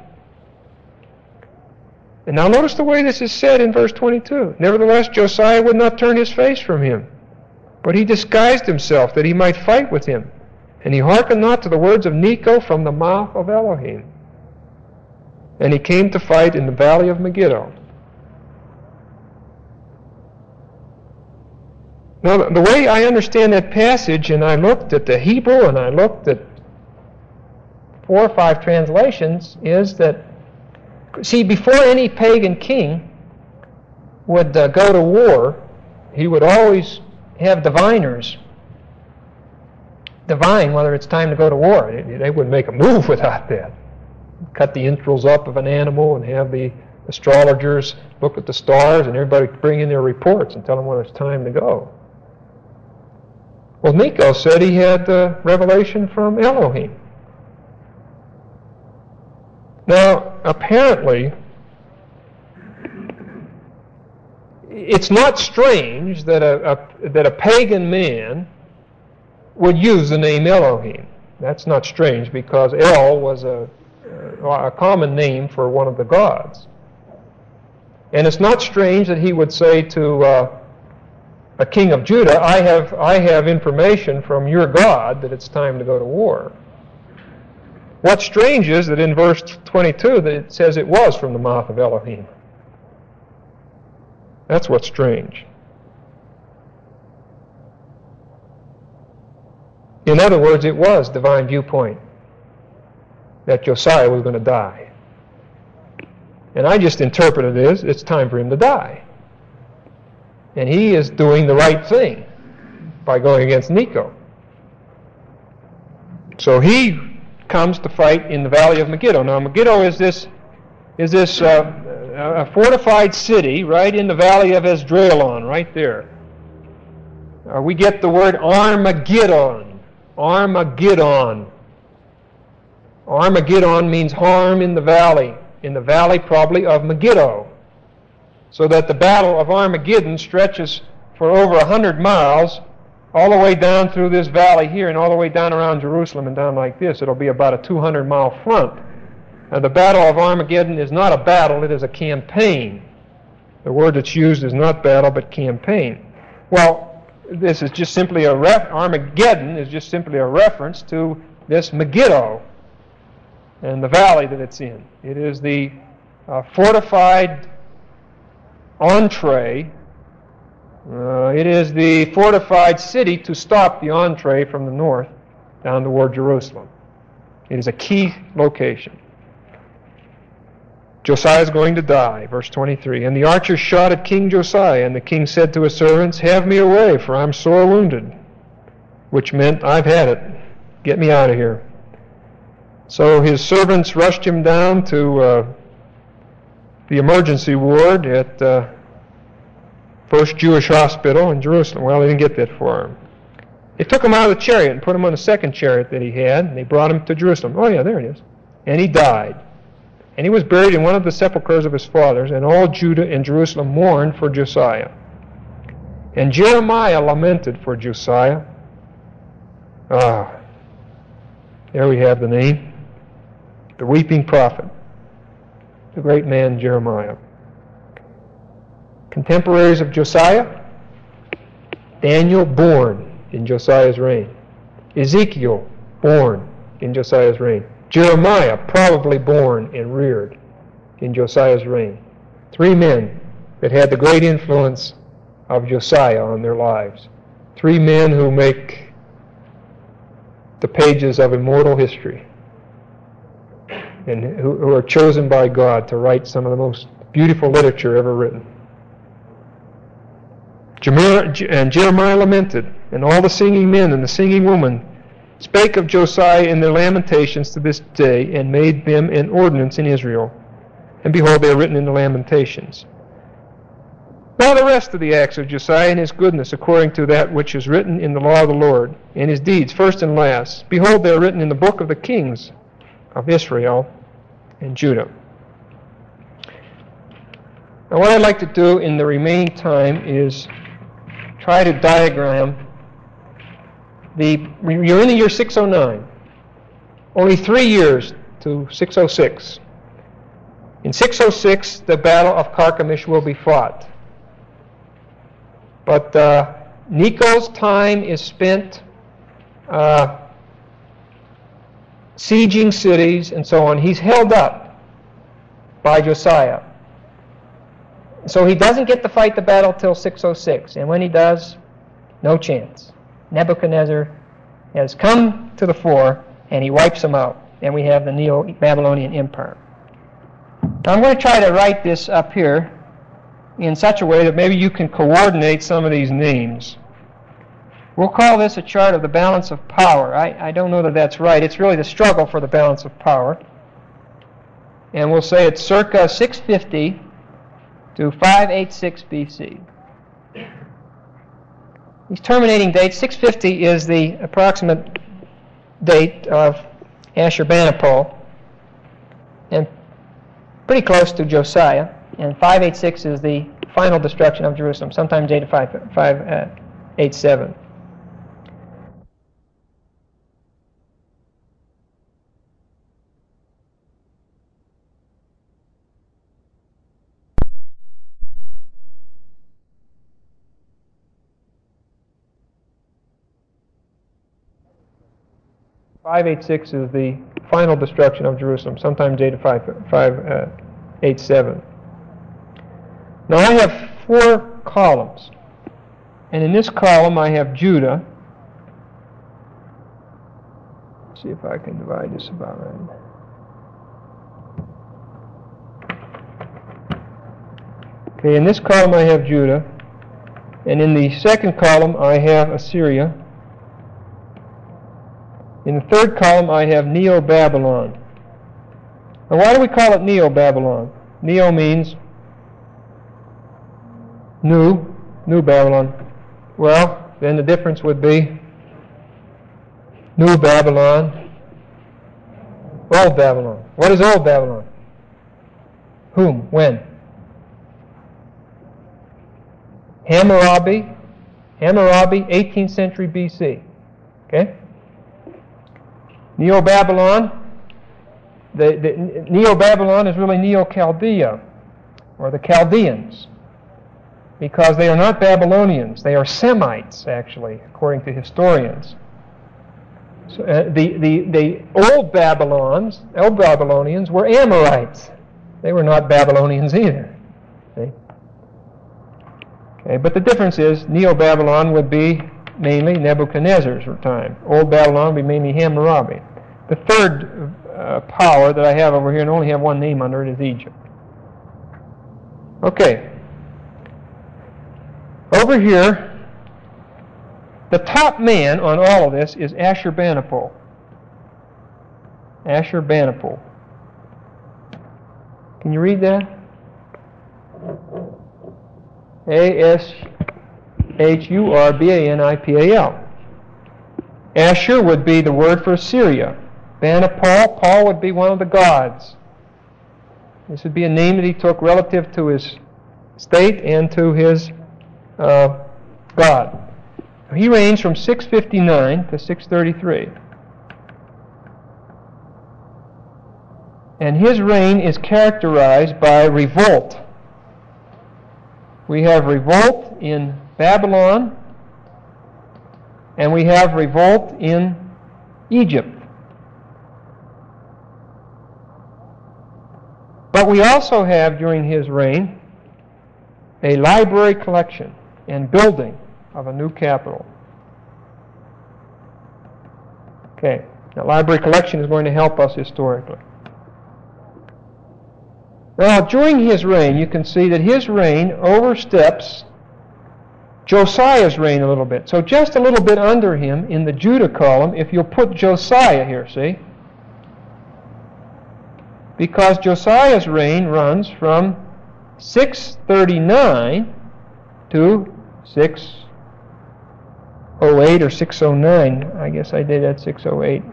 A: And now notice the way this is said in verse twenty-two. Nevertheless, Josiah would not turn his face from him, but he disguised himself that he might fight with him. And he hearkened not to the words of Necho from the mouth of Elohim. And he came to fight in the valley of Megiddo. Now, the way I understand that passage, and I looked at the Hebrew, and I looked at
B: four or five translations is that, see, before any pagan king would uh, go to war, he would always have diviners divine whether it's time to go to war. They, they wouldn't make a move without that. Cut the entrails up of an animal and have the astrologers look at the stars and everybody bring in their reports and tell them when it's time to go. Well, Nico said he had the revelation from Elohim. Now, apparently, it's not strange that a, a, that a pagan man would use the name Elohim. That's not strange because El was a, a common name for one of the gods. And it's not strange that he would say to uh, a king of Judah, I have, I have information from your God that it's time to go to war. What's strange is that in verse twenty-two that it says it was from the mouth of Elohim. That's what's strange. In other words, it was divine viewpoint that Josiah was going to die. And I just interpreted it as it's time for him to die. And he is doing the right thing by going against Necho. So he comes to fight in the valley of Megiddo. Now Megiddo is this is this uh, a fortified city right in the valley of Esdraelon, right there. Uh, we get the word Armageddon. Armageddon. Armageddon means harm in the valley. In the valley probably of Megiddo. So that the battle of Armageddon stretches for over a hundred miles all the way down through this valley here and all the way down around Jerusalem and down like this. It'll be about a two hundred mile front. Now the battle of Armageddon is not a battle, it is a campaign. The word that's used is not battle but campaign. Well, this is just simply a ref- Armageddon is just simply a reference to this Megiddo and the valley that it's in. It is the uh, fortified entree. Uh, it is the fortified city to stop the entree from the north down toward Jerusalem. It is a key location. Josiah is going to die, verse twenty-three. And the archers shot at King Josiah, and the king said to his servants, have me away, for I'm sore wounded. Which meant, I've had it. Get me out of here. So his servants rushed him down to uh, the emergency ward at uh, First Jewish Hospital in Jerusalem. Well, they didn't get that for him. They took him out of the chariot and put him on a second chariot that he had, and they brought him to Jerusalem. Oh, yeah, there it is. And he died. And he was buried in one of the sepulchres of his fathers, and all Judah and Jerusalem mourned for Josiah. And Jeremiah lamented for Josiah. Ah, there we have the name. The weeping prophet, the great man Jeremiah. Contemporaries of Josiah, Daniel, born in Josiah's reign. Ezekiel, born in Josiah's reign. Jeremiah, probably born and reared in Josiah's reign. Three men that had the great influence of Josiah on their lives. Three men who make the pages of immortal history, and who, who are chosen by God to write some of the most beautiful literature ever written. And Jeremiah lamented, and all the singing men and the singing women spake of Josiah in their lamentations to this day, and made them an ordinance in Israel. And behold, they are written in the Lamentations. Now the rest of the acts of Josiah and his goodness, according to that which is written in the law of the Lord, and his deeds, first and last, behold, they are written in the book of the kings of Israel and Judah. Now what I'd like to do in the remaining time is try to diagram the, you're in the year six oh nine. Only three years to six oh six. In six oh six, the Battle of Carchemish will be fought. But uh, Necho's time is spent uh, sieging cities and so on. He's held up by Josiah. So he doesn't get to fight the battle till six oh six. And when he does, no chance. Nebuchadnezzar has come to the fore and he wipes them out. and we have the Neo-Babylonian Empire. Now I'm going to try to write this up here in such a way that maybe you can coordinate some of these names. We'll call this a chart of the balance of power. I, I don't know that that's right. It's really the struggle for the balance of power. And we'll say it's circa six fifty to five eighty-six B C. These terminating dates, six fifty is the approximate date of Ashurbanipal, and pretty close to Josiah, and five eighty-six is the final destruction of Jerusalem, sometimes eight to five eighty-seven. five eighty-six is the final destruction of Jerusalem, sometimes eight to five eighty-seven. Now I have four columns, and in this column I have Judah. Let's see if I can divide this about right. Okay, in this column I have Judah, and in the second column I have Assyria. In the third column, I have Neo-Babylon. Now, why do we call it Neo-Babylon? Neo means new, New Babylon. Well, then the difference would be New Babylon, Old Babylon. What is Old Babylon? Whom? When? Hammurabi, Hammurabi, eighteenth century B C. Okay? Neo-Babylon, the, the Neo-Babylon is really Neo-Chaldea, or the Chaldeans, because they are not Babylonians. They are Semites, actually, according to historians. So, uh, the, the, the old Babylons, old Babylonians were Amorites. They were not Babylonians either. See? Okay, but the difference is Neo-Babylon would be mainly Nebuchadnezzar's time. Old Babylon would be mainly Hammurabi. The third uh, power that I have over here, and only have one name under it, is Egypt. Okay. Over here, the top man on all of this is Ashurbanipal. Ashurbanipal. Can you read that? A S H U R B A N I P A L. Ashur would be the word for Assyria. Banipal, Paul would be one of the gods. This would be a name that he took relative to his state and to his uh, god. He reigns from six fifty-nine to six thirty-three. And his reign is characterized by revolt. We have revolt in Babylon, and we have revolt in Egypt. But we also have, during his reign, a library collection and building of a new capital. Okay, that library collection is going to help us historically. Now, during his reign, you can see that his reign oversteps Josiah's reign a little bit. So just a little bit under him in the Judah column, if you'll put Josiah here, see? Because Josiah's reign runs from six thirty-nine to six oh eight or six oh nine. I guess I did at six oh eight.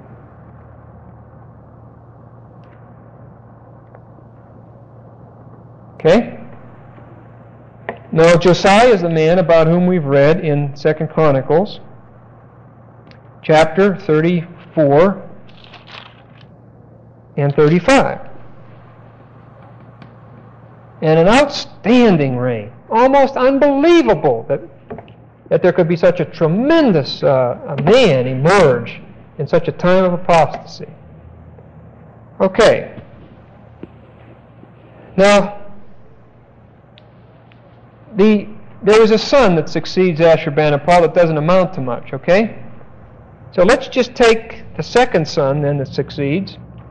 B: Okay? Now, Josiah is the man about whom we've read in Second Chronicles, chapter thirty-four and thirty-five. And an outstanding reign. Almost unbelievable that, that there could be such a tremendous uh, a man emerge in such a time of apostasy. Okay. Now, The, there is a son that succeeds Ashurbanipal that doesn't amount to much, okay? So let's just take the second son then that succeeds,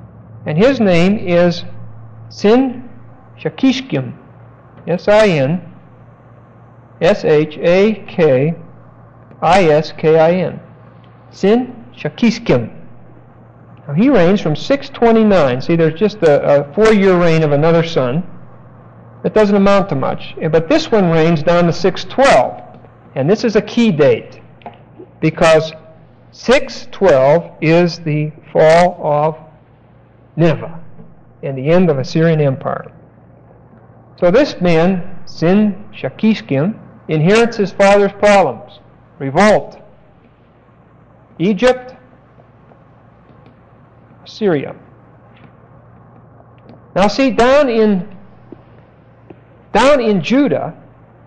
B: And his name is Sin Shakishkim. S I N S H A K I S K I N. Sin Shakishkim. Now he reigns from six twenty-nine. See, there's just a, a four-year reign of another son. That doesn't amount to much. But this one reigns down to six twelve. And this is a key date, because six twelve is the fall of Nineveh and the end of Assyrian Empire. So this man, Sin Shakishkim, inherits his father's problems. Revolt. Egypt. Syria. Now see, down in down in Judah,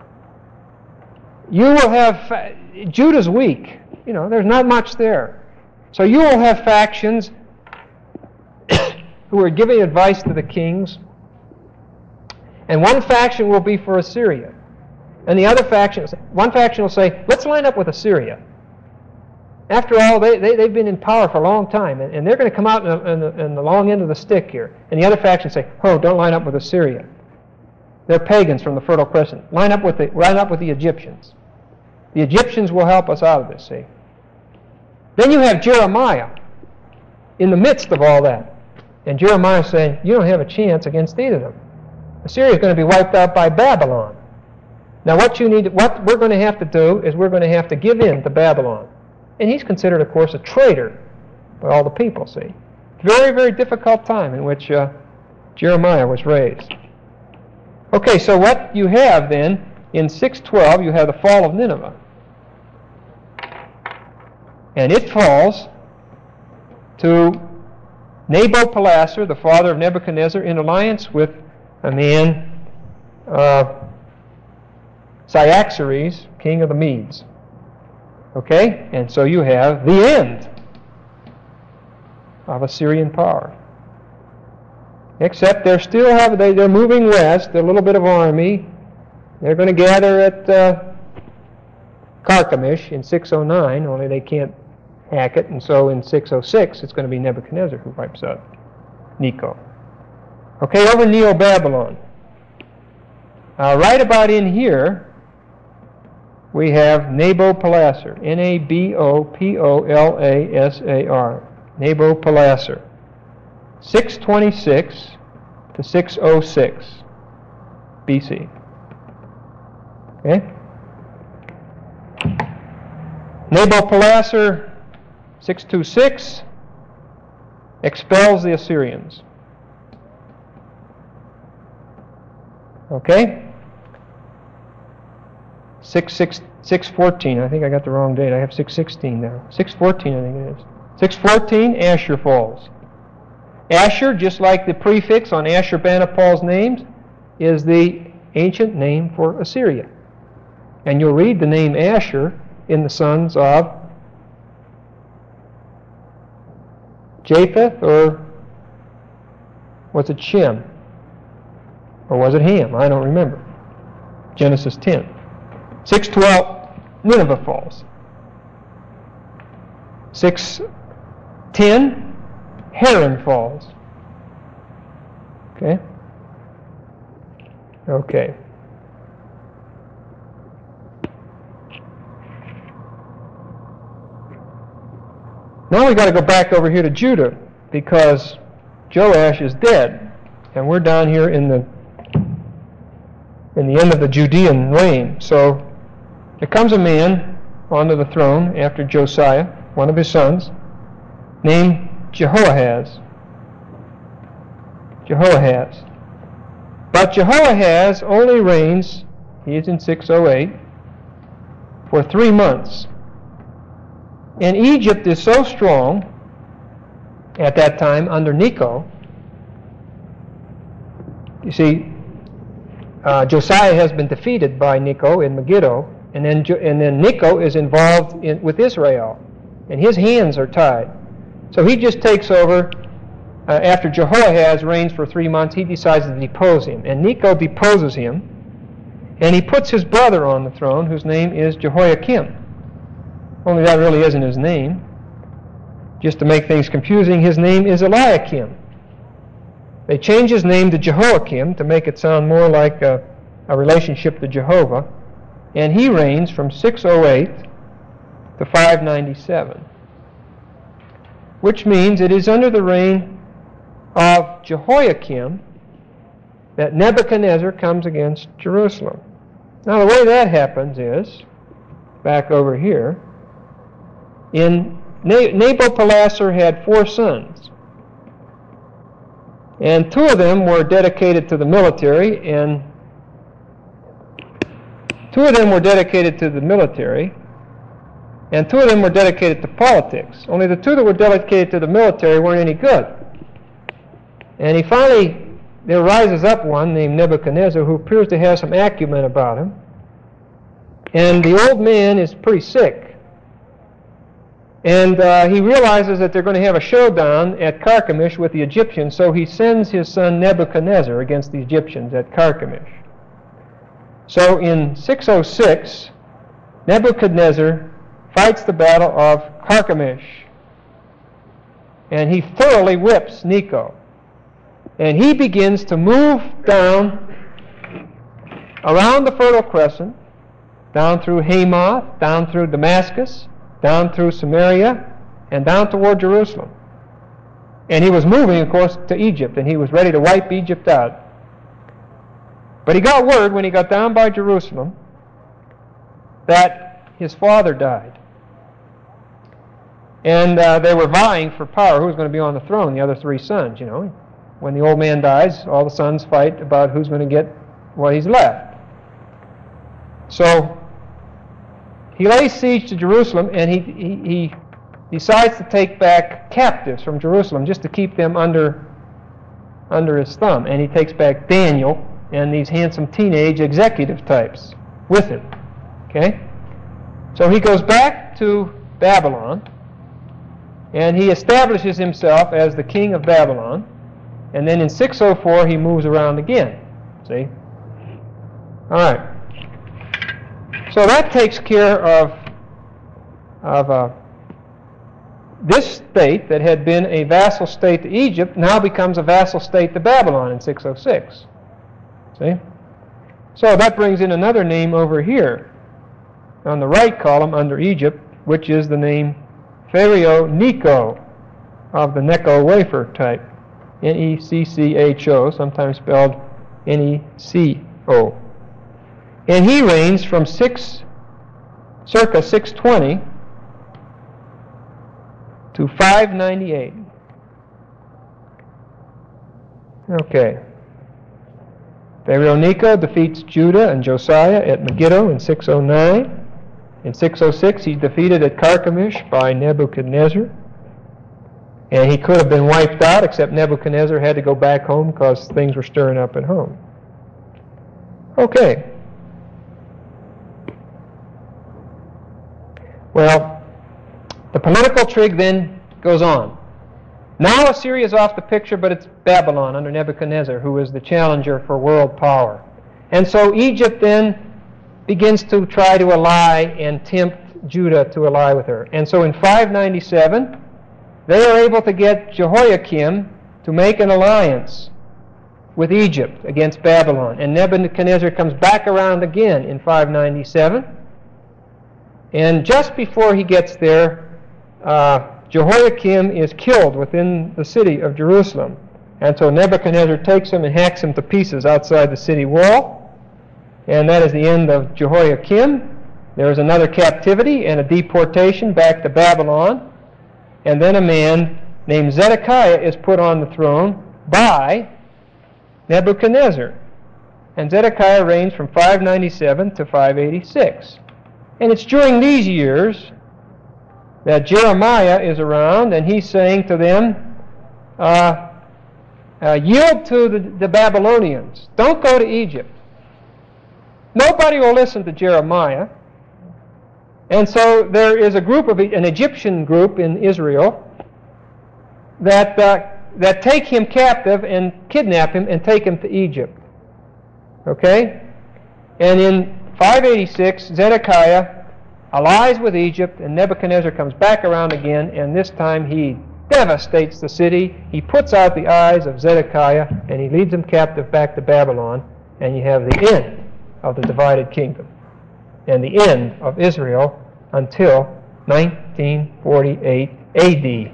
B: you will have, Judah's weak. You know, there's not much there. So you will have factions who are giving advice to the kings, and one faction will be for Assyria, and the other faction, one faction will say, let's line up with Assyria. After all, they, they, they've been in power for a long time, and, and they're going to come out in the, in, the, in the long end of the stick here. And the other faction say, oh, don't line up with Assyria. They're pagans from the Fertile Crescent. Line up with the, line up with the Egyptians. The Egyptians will help us out of this, see. Then you have Jeremiah in the midst of all that. And Jeremiah is saying, you don't have a chance against either of them. Assyria is going to be wiped out by Babylon. Now what you need, what we're going to have to do is we're going to have to give in to Babylon. And he's considered, of course, a traitor by all the people, see. Very, very difficult time in which uh, Jeremiah was raised. Okay, so what you have then, in six twelve, you have the fall of Nineveh. And it falls to Nabopolassar, the father of Nebuchadnezzar, in alliance with a man, uh, Cyaxares, king of the Medes. Okay? And so you have the end of Assyrian power. Except they're still have they, they're moving west, a little bit of army. They're going to gather at uh, Carchemish in six oh nine, only they can't hack it, and so in six oh six it's going to be Nebuchadnezzar who wipes out Necho. Okay, over Neo-Babylon. Uh, right about in here, we have Nabopolassar, N A B O P O L A S A R, Nabopolassar, six twenty-six to six oh six B C. Okay? Nabopolassar, six twenty-six, expels the Assyrians. Okay? six fourteen, I think I got the wrong date. I have six sixteen now. six fourteen, I think it is. six fourteen, Ashur falls. Ashur, just like the prefix on Ashurbanipal's names, is the ancient name for Assyria. And you'll read the name Ashur in the sons of Japheth, or was it Shem? Or was it Ham? I don't remember. Genesis ten. six twelve, Nineveh falls. six ten, Haran falls. Okay? Okay. Now we've got to go back over here to Judah, because Joash is dead, and we're down here in the in the end of the Judean reign. So there comes a man onto the throne after Josiah, one of his sons, named Jehoahaz. Jehoahaz. But Jehoahaz only reigns, he is in six oh eight, for three months. And Egypt is so strong at that time under Necho. You see, uh, Josiah has been defeated by Necho in Megiddo, and then and then Necho is involved in, with Israel, and his hands are tied. So he just takes over. Uh, after Jehoahaz reigns for three months, he decides to depose him, and Necho deposes him, and he puts his brother on the throne, whose name is Jehoiakim. Only that really isn't his name. Just to make things confusing, his name is Eliakim. They change his name to Jehoiakim to make it sound more like a, a relationship to Jehovah, and he reigns from six oh eight to five ninety-seven, which means it is under the reign of Jehoiakim that Nebuchadnezzar comes against Jerusalem. Now the way that happens is, back over here, in Nabopolassar had four sons, and two of them were dedicated to the military, and two of them were dedicated to the military, and two of them were dedicated to politics. Only the two that were dedicated to the military weren't any good. And he finally, there rises up one named Nebuchadnezzar who appears to have some acumen about him, and the old man is pretty sick. And uh, he realizes that they're going to have a showdown at Carchemish with the Egyptians, so he sends his son Nebuchadnezzar against the Egyptians at Carchemish. So in six oh six, Nebuchadnezzar fights the battle of Carchemish, and he thoroughly whips Necho. And he begins to move down around the Fertile Crescent, down through Hamath, down through Damascus, down through Samaria, and down toward Jerusalem. And he was moving, of course, to Egypt, and he was ready to wipe Egypt out. But he got word when he got down by Jerusalem that his father died. And uh, they were vying for power, who was going to be on the throne, the other three sons, you know. When the old man dies, all the sons fight about who's going to get what he's left. So he lays siege to Jerusalem, and he, he, he decides to take back captives from Jerusalem just to keep them under, under his thumb. And he takes back Daniel and these handsome teenage executive types with him. Okay? So he goes back to Babylon, and he establishes himself as the king of Babylon. And then in six oh four, he moves around again. See? All right. So that takes care of, of uh, this state that had been a vassal state to Egypt, now becomes a vassal state to Babylon in six oh six. See? So that brings in another name over here on the right column under Egypt, which is the name Pharaoh Necho of the Necco wafer type. N E C C H O, sometimes spelled N E C O. And he reigns from six, circa six twenty to five ninety-eight. Okay. Pharaoh Necho defeats Judah and Josiah at Megiddo in six oh nine. In six oh six, he's defeated at Carchemish by Nebuchadnezzar. And he could have been wiped out, except Nebuchadnezzar had to go back home because things were stirring up at home. Okay. Well, the political trig then goes on. Now Assyria is off the picture, but it's Babylon under Nebuchadnezzar, who is the challenger for world power. And so Egypt then begins to try to ally and tempt Judah to ally with her. And so in five ninety-seven, they are able to get Jehoiakim to make an alliance with Egypt against Babylon. And Nebuchadnezzar comes back around again in five ninety-seven. And just before he gets there, uh, Jehoiakim is killed within the city of Jerusalem. And so Nebuchadnezzar takes him and hacks him to pieces outside the city wall. And that is the end of Jehoiakim. There is another captivity and a deportation back to Babylon. And then a man named Zedekiah is put on the throne by Nebuchadnezzar. And Zedekiah reigns from five ninety-seven to five eighty-six. And it's during these years that Jeremiah is around, and he's saying to them, uh, uh, yield to the, the Babylonians. Don't go to Egypt. Nobody will listen to Jeremiah. And so there is a group of an Egyptian group in Israel that uh, that take him captive and kidnap him and take him to Egypt. Okay? And in five eighty-six, Zedekiah allies with Egypt, and Nebuchadnezzar comes back around again, and this time he devastates the city. He puts out the eyes of Zedekiah, and he leads them captive back to Babylon, and you have the end of the divided kingdom and the end of Israel until nineteen forty-eight A D.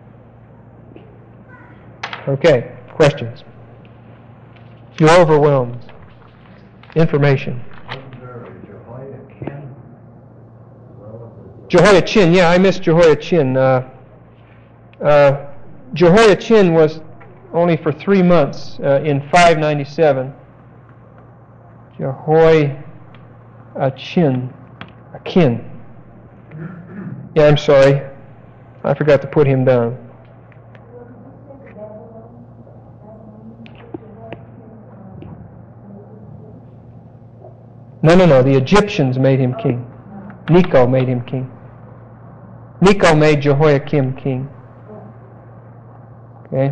B: Okay, questions? You're overwhelmed. Information. Jehoiachin, yeah, I missed Jehoiachin. Uh, uh, Jehoiachin was only for three months uh, in five ninety-seven. Jehoiachin. Akin. Yeah, I'm sorry. I forgot to put him down. No, no, no. The Egyptians made him king. Necho made him king. Necho made Jehoiakim king. Okay.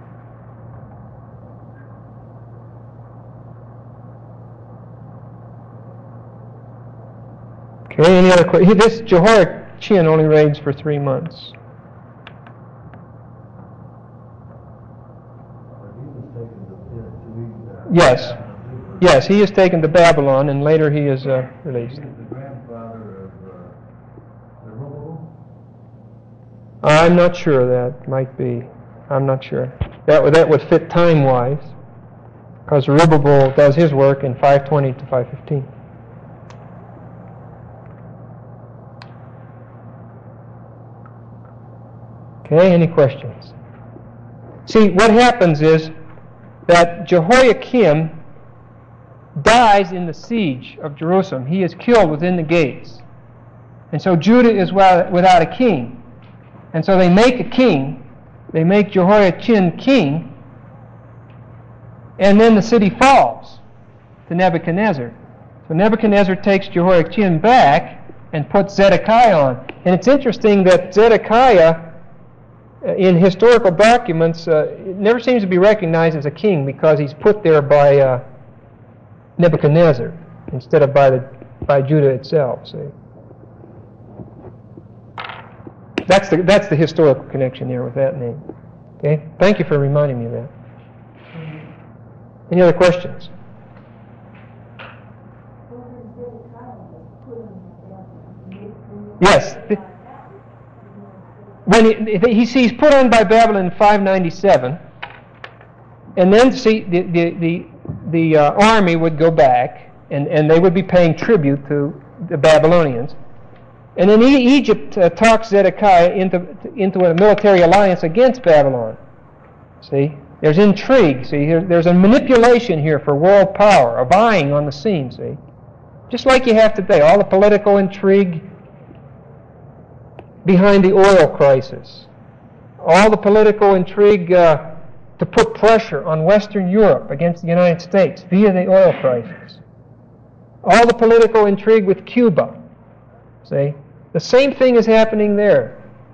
B: Okay, any other questions? This Jehoiachin only reigns for three months. Yes. Yes, he is taken to Babylon, and later he is uh, released. I'm not sure. That might be. I'm not sure. That would, that would fit time-wise, because Zerubbabel does his work in five twenty to five fifteen. Okay, any questions? See, what happens is that Jehoiakim dies in the siege of Jerusalem. He is killed within the gates. And so Judah is without a king. And so they make a king. They make Jehoiachin king. And then the city falls to Nebuchadnezzar. So Nebuchadnezzar takes Jehoiachin back and puts Zedekiah on. And it's interesting that Zedekiah, in historical documents, uh, never seems to be recognized as a king because he's put there by uh, Nebuchadnezzar instead of by the by Judah itself. See, that's the that's the historical connection there with that name. Okay, thank you for reminding me of that. Any other questions? Yes. When he, he sees put on by Babylon in five ninety-seven, and then see the the the, the uh, army would go back, and, and they would be paying tribute to the Babylonians, and then e- Egypt uh, talks Zedekiah into into a military alliance against Babylon. See, there's intrigue. See, here, there's a manipulation here for world power, a vying on the scene. See, just like you have today, all the political intrigue behind the oil crisis, all the political intrigue uh, to put pressure on Western Europe against the United States via the oil crisis, all the political intrigue with Cuba. See, the same thing is happening there.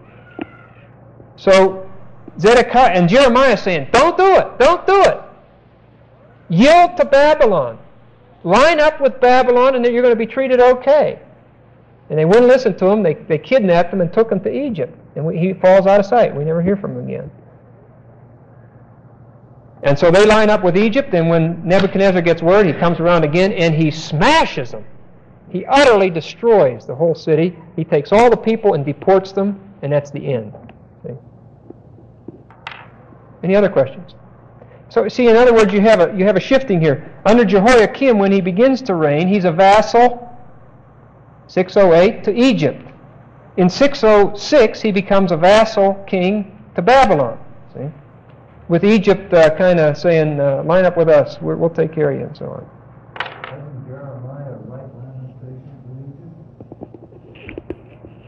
B: So Zedekiah and Jeremiah is saying, don't do it, don't do it. Yield to Babylon. Line up with Babylon and then you're going to be treated okay. And they wouldn't listen to him. They, they kidnapped him and took him to Egypt. And we, he falls out of sight. We never hear from him again. And so they line up with Egypt, and when Nebuchadnezzar gets word, he comes around again, and he smashes them. He utterly destroys the whole city. He takes all the people and deports them, and that's the end. See? Any other questions? So, see, in other words, you have a you have a shifting here. Under Jehoiakim, when he begins to reign, he's a vassal, six oh eight, to Egypt. In six oh six, he becomes a vassal king to Babylon. See, with Egypt uh, kind of saying, uh, "Line up with us. We're, we'll take care of you," and so on.
C: Doesn't Jeremiah write Lamentations in Egypt?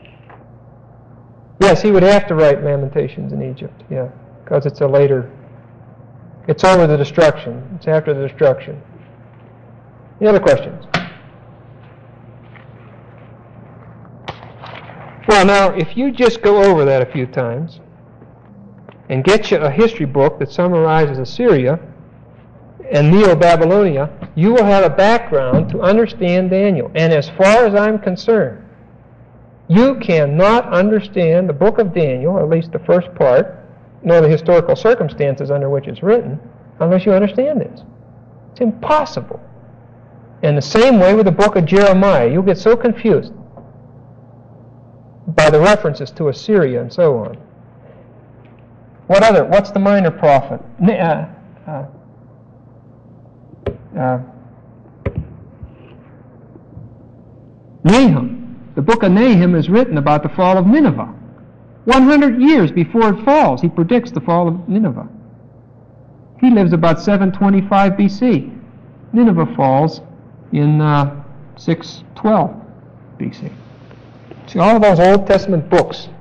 B: Yes, he would have to write Lamentations in Egypt. Yeah, because it's a later. It's over the destruction. It's after the destruction. Any other questions? Well, now, if you just go over that a few times and get you a history book that summarizes Assyria and Neo-Babylonia, you will have a background to understand Daniel. And as far as I'm concerned, You cannot understand the book of Daniel, at least the first part, nor the historical circumstances under which it's written, unless you understand this. It's impossible. And the same way with the book of Jeremiah. You'll get so confused by the references to Assyria and so on. What other? What's the minor prophet? Uh, uh, uh, Nahum. The book of Nahum is written about the fall of Nineveh. one hundred years before it falls, he predicts the fall of Nineveh. He lives about seven twenty-five B C. Nineveh falls in uh, six twelve B C. See, all of those Old Testament books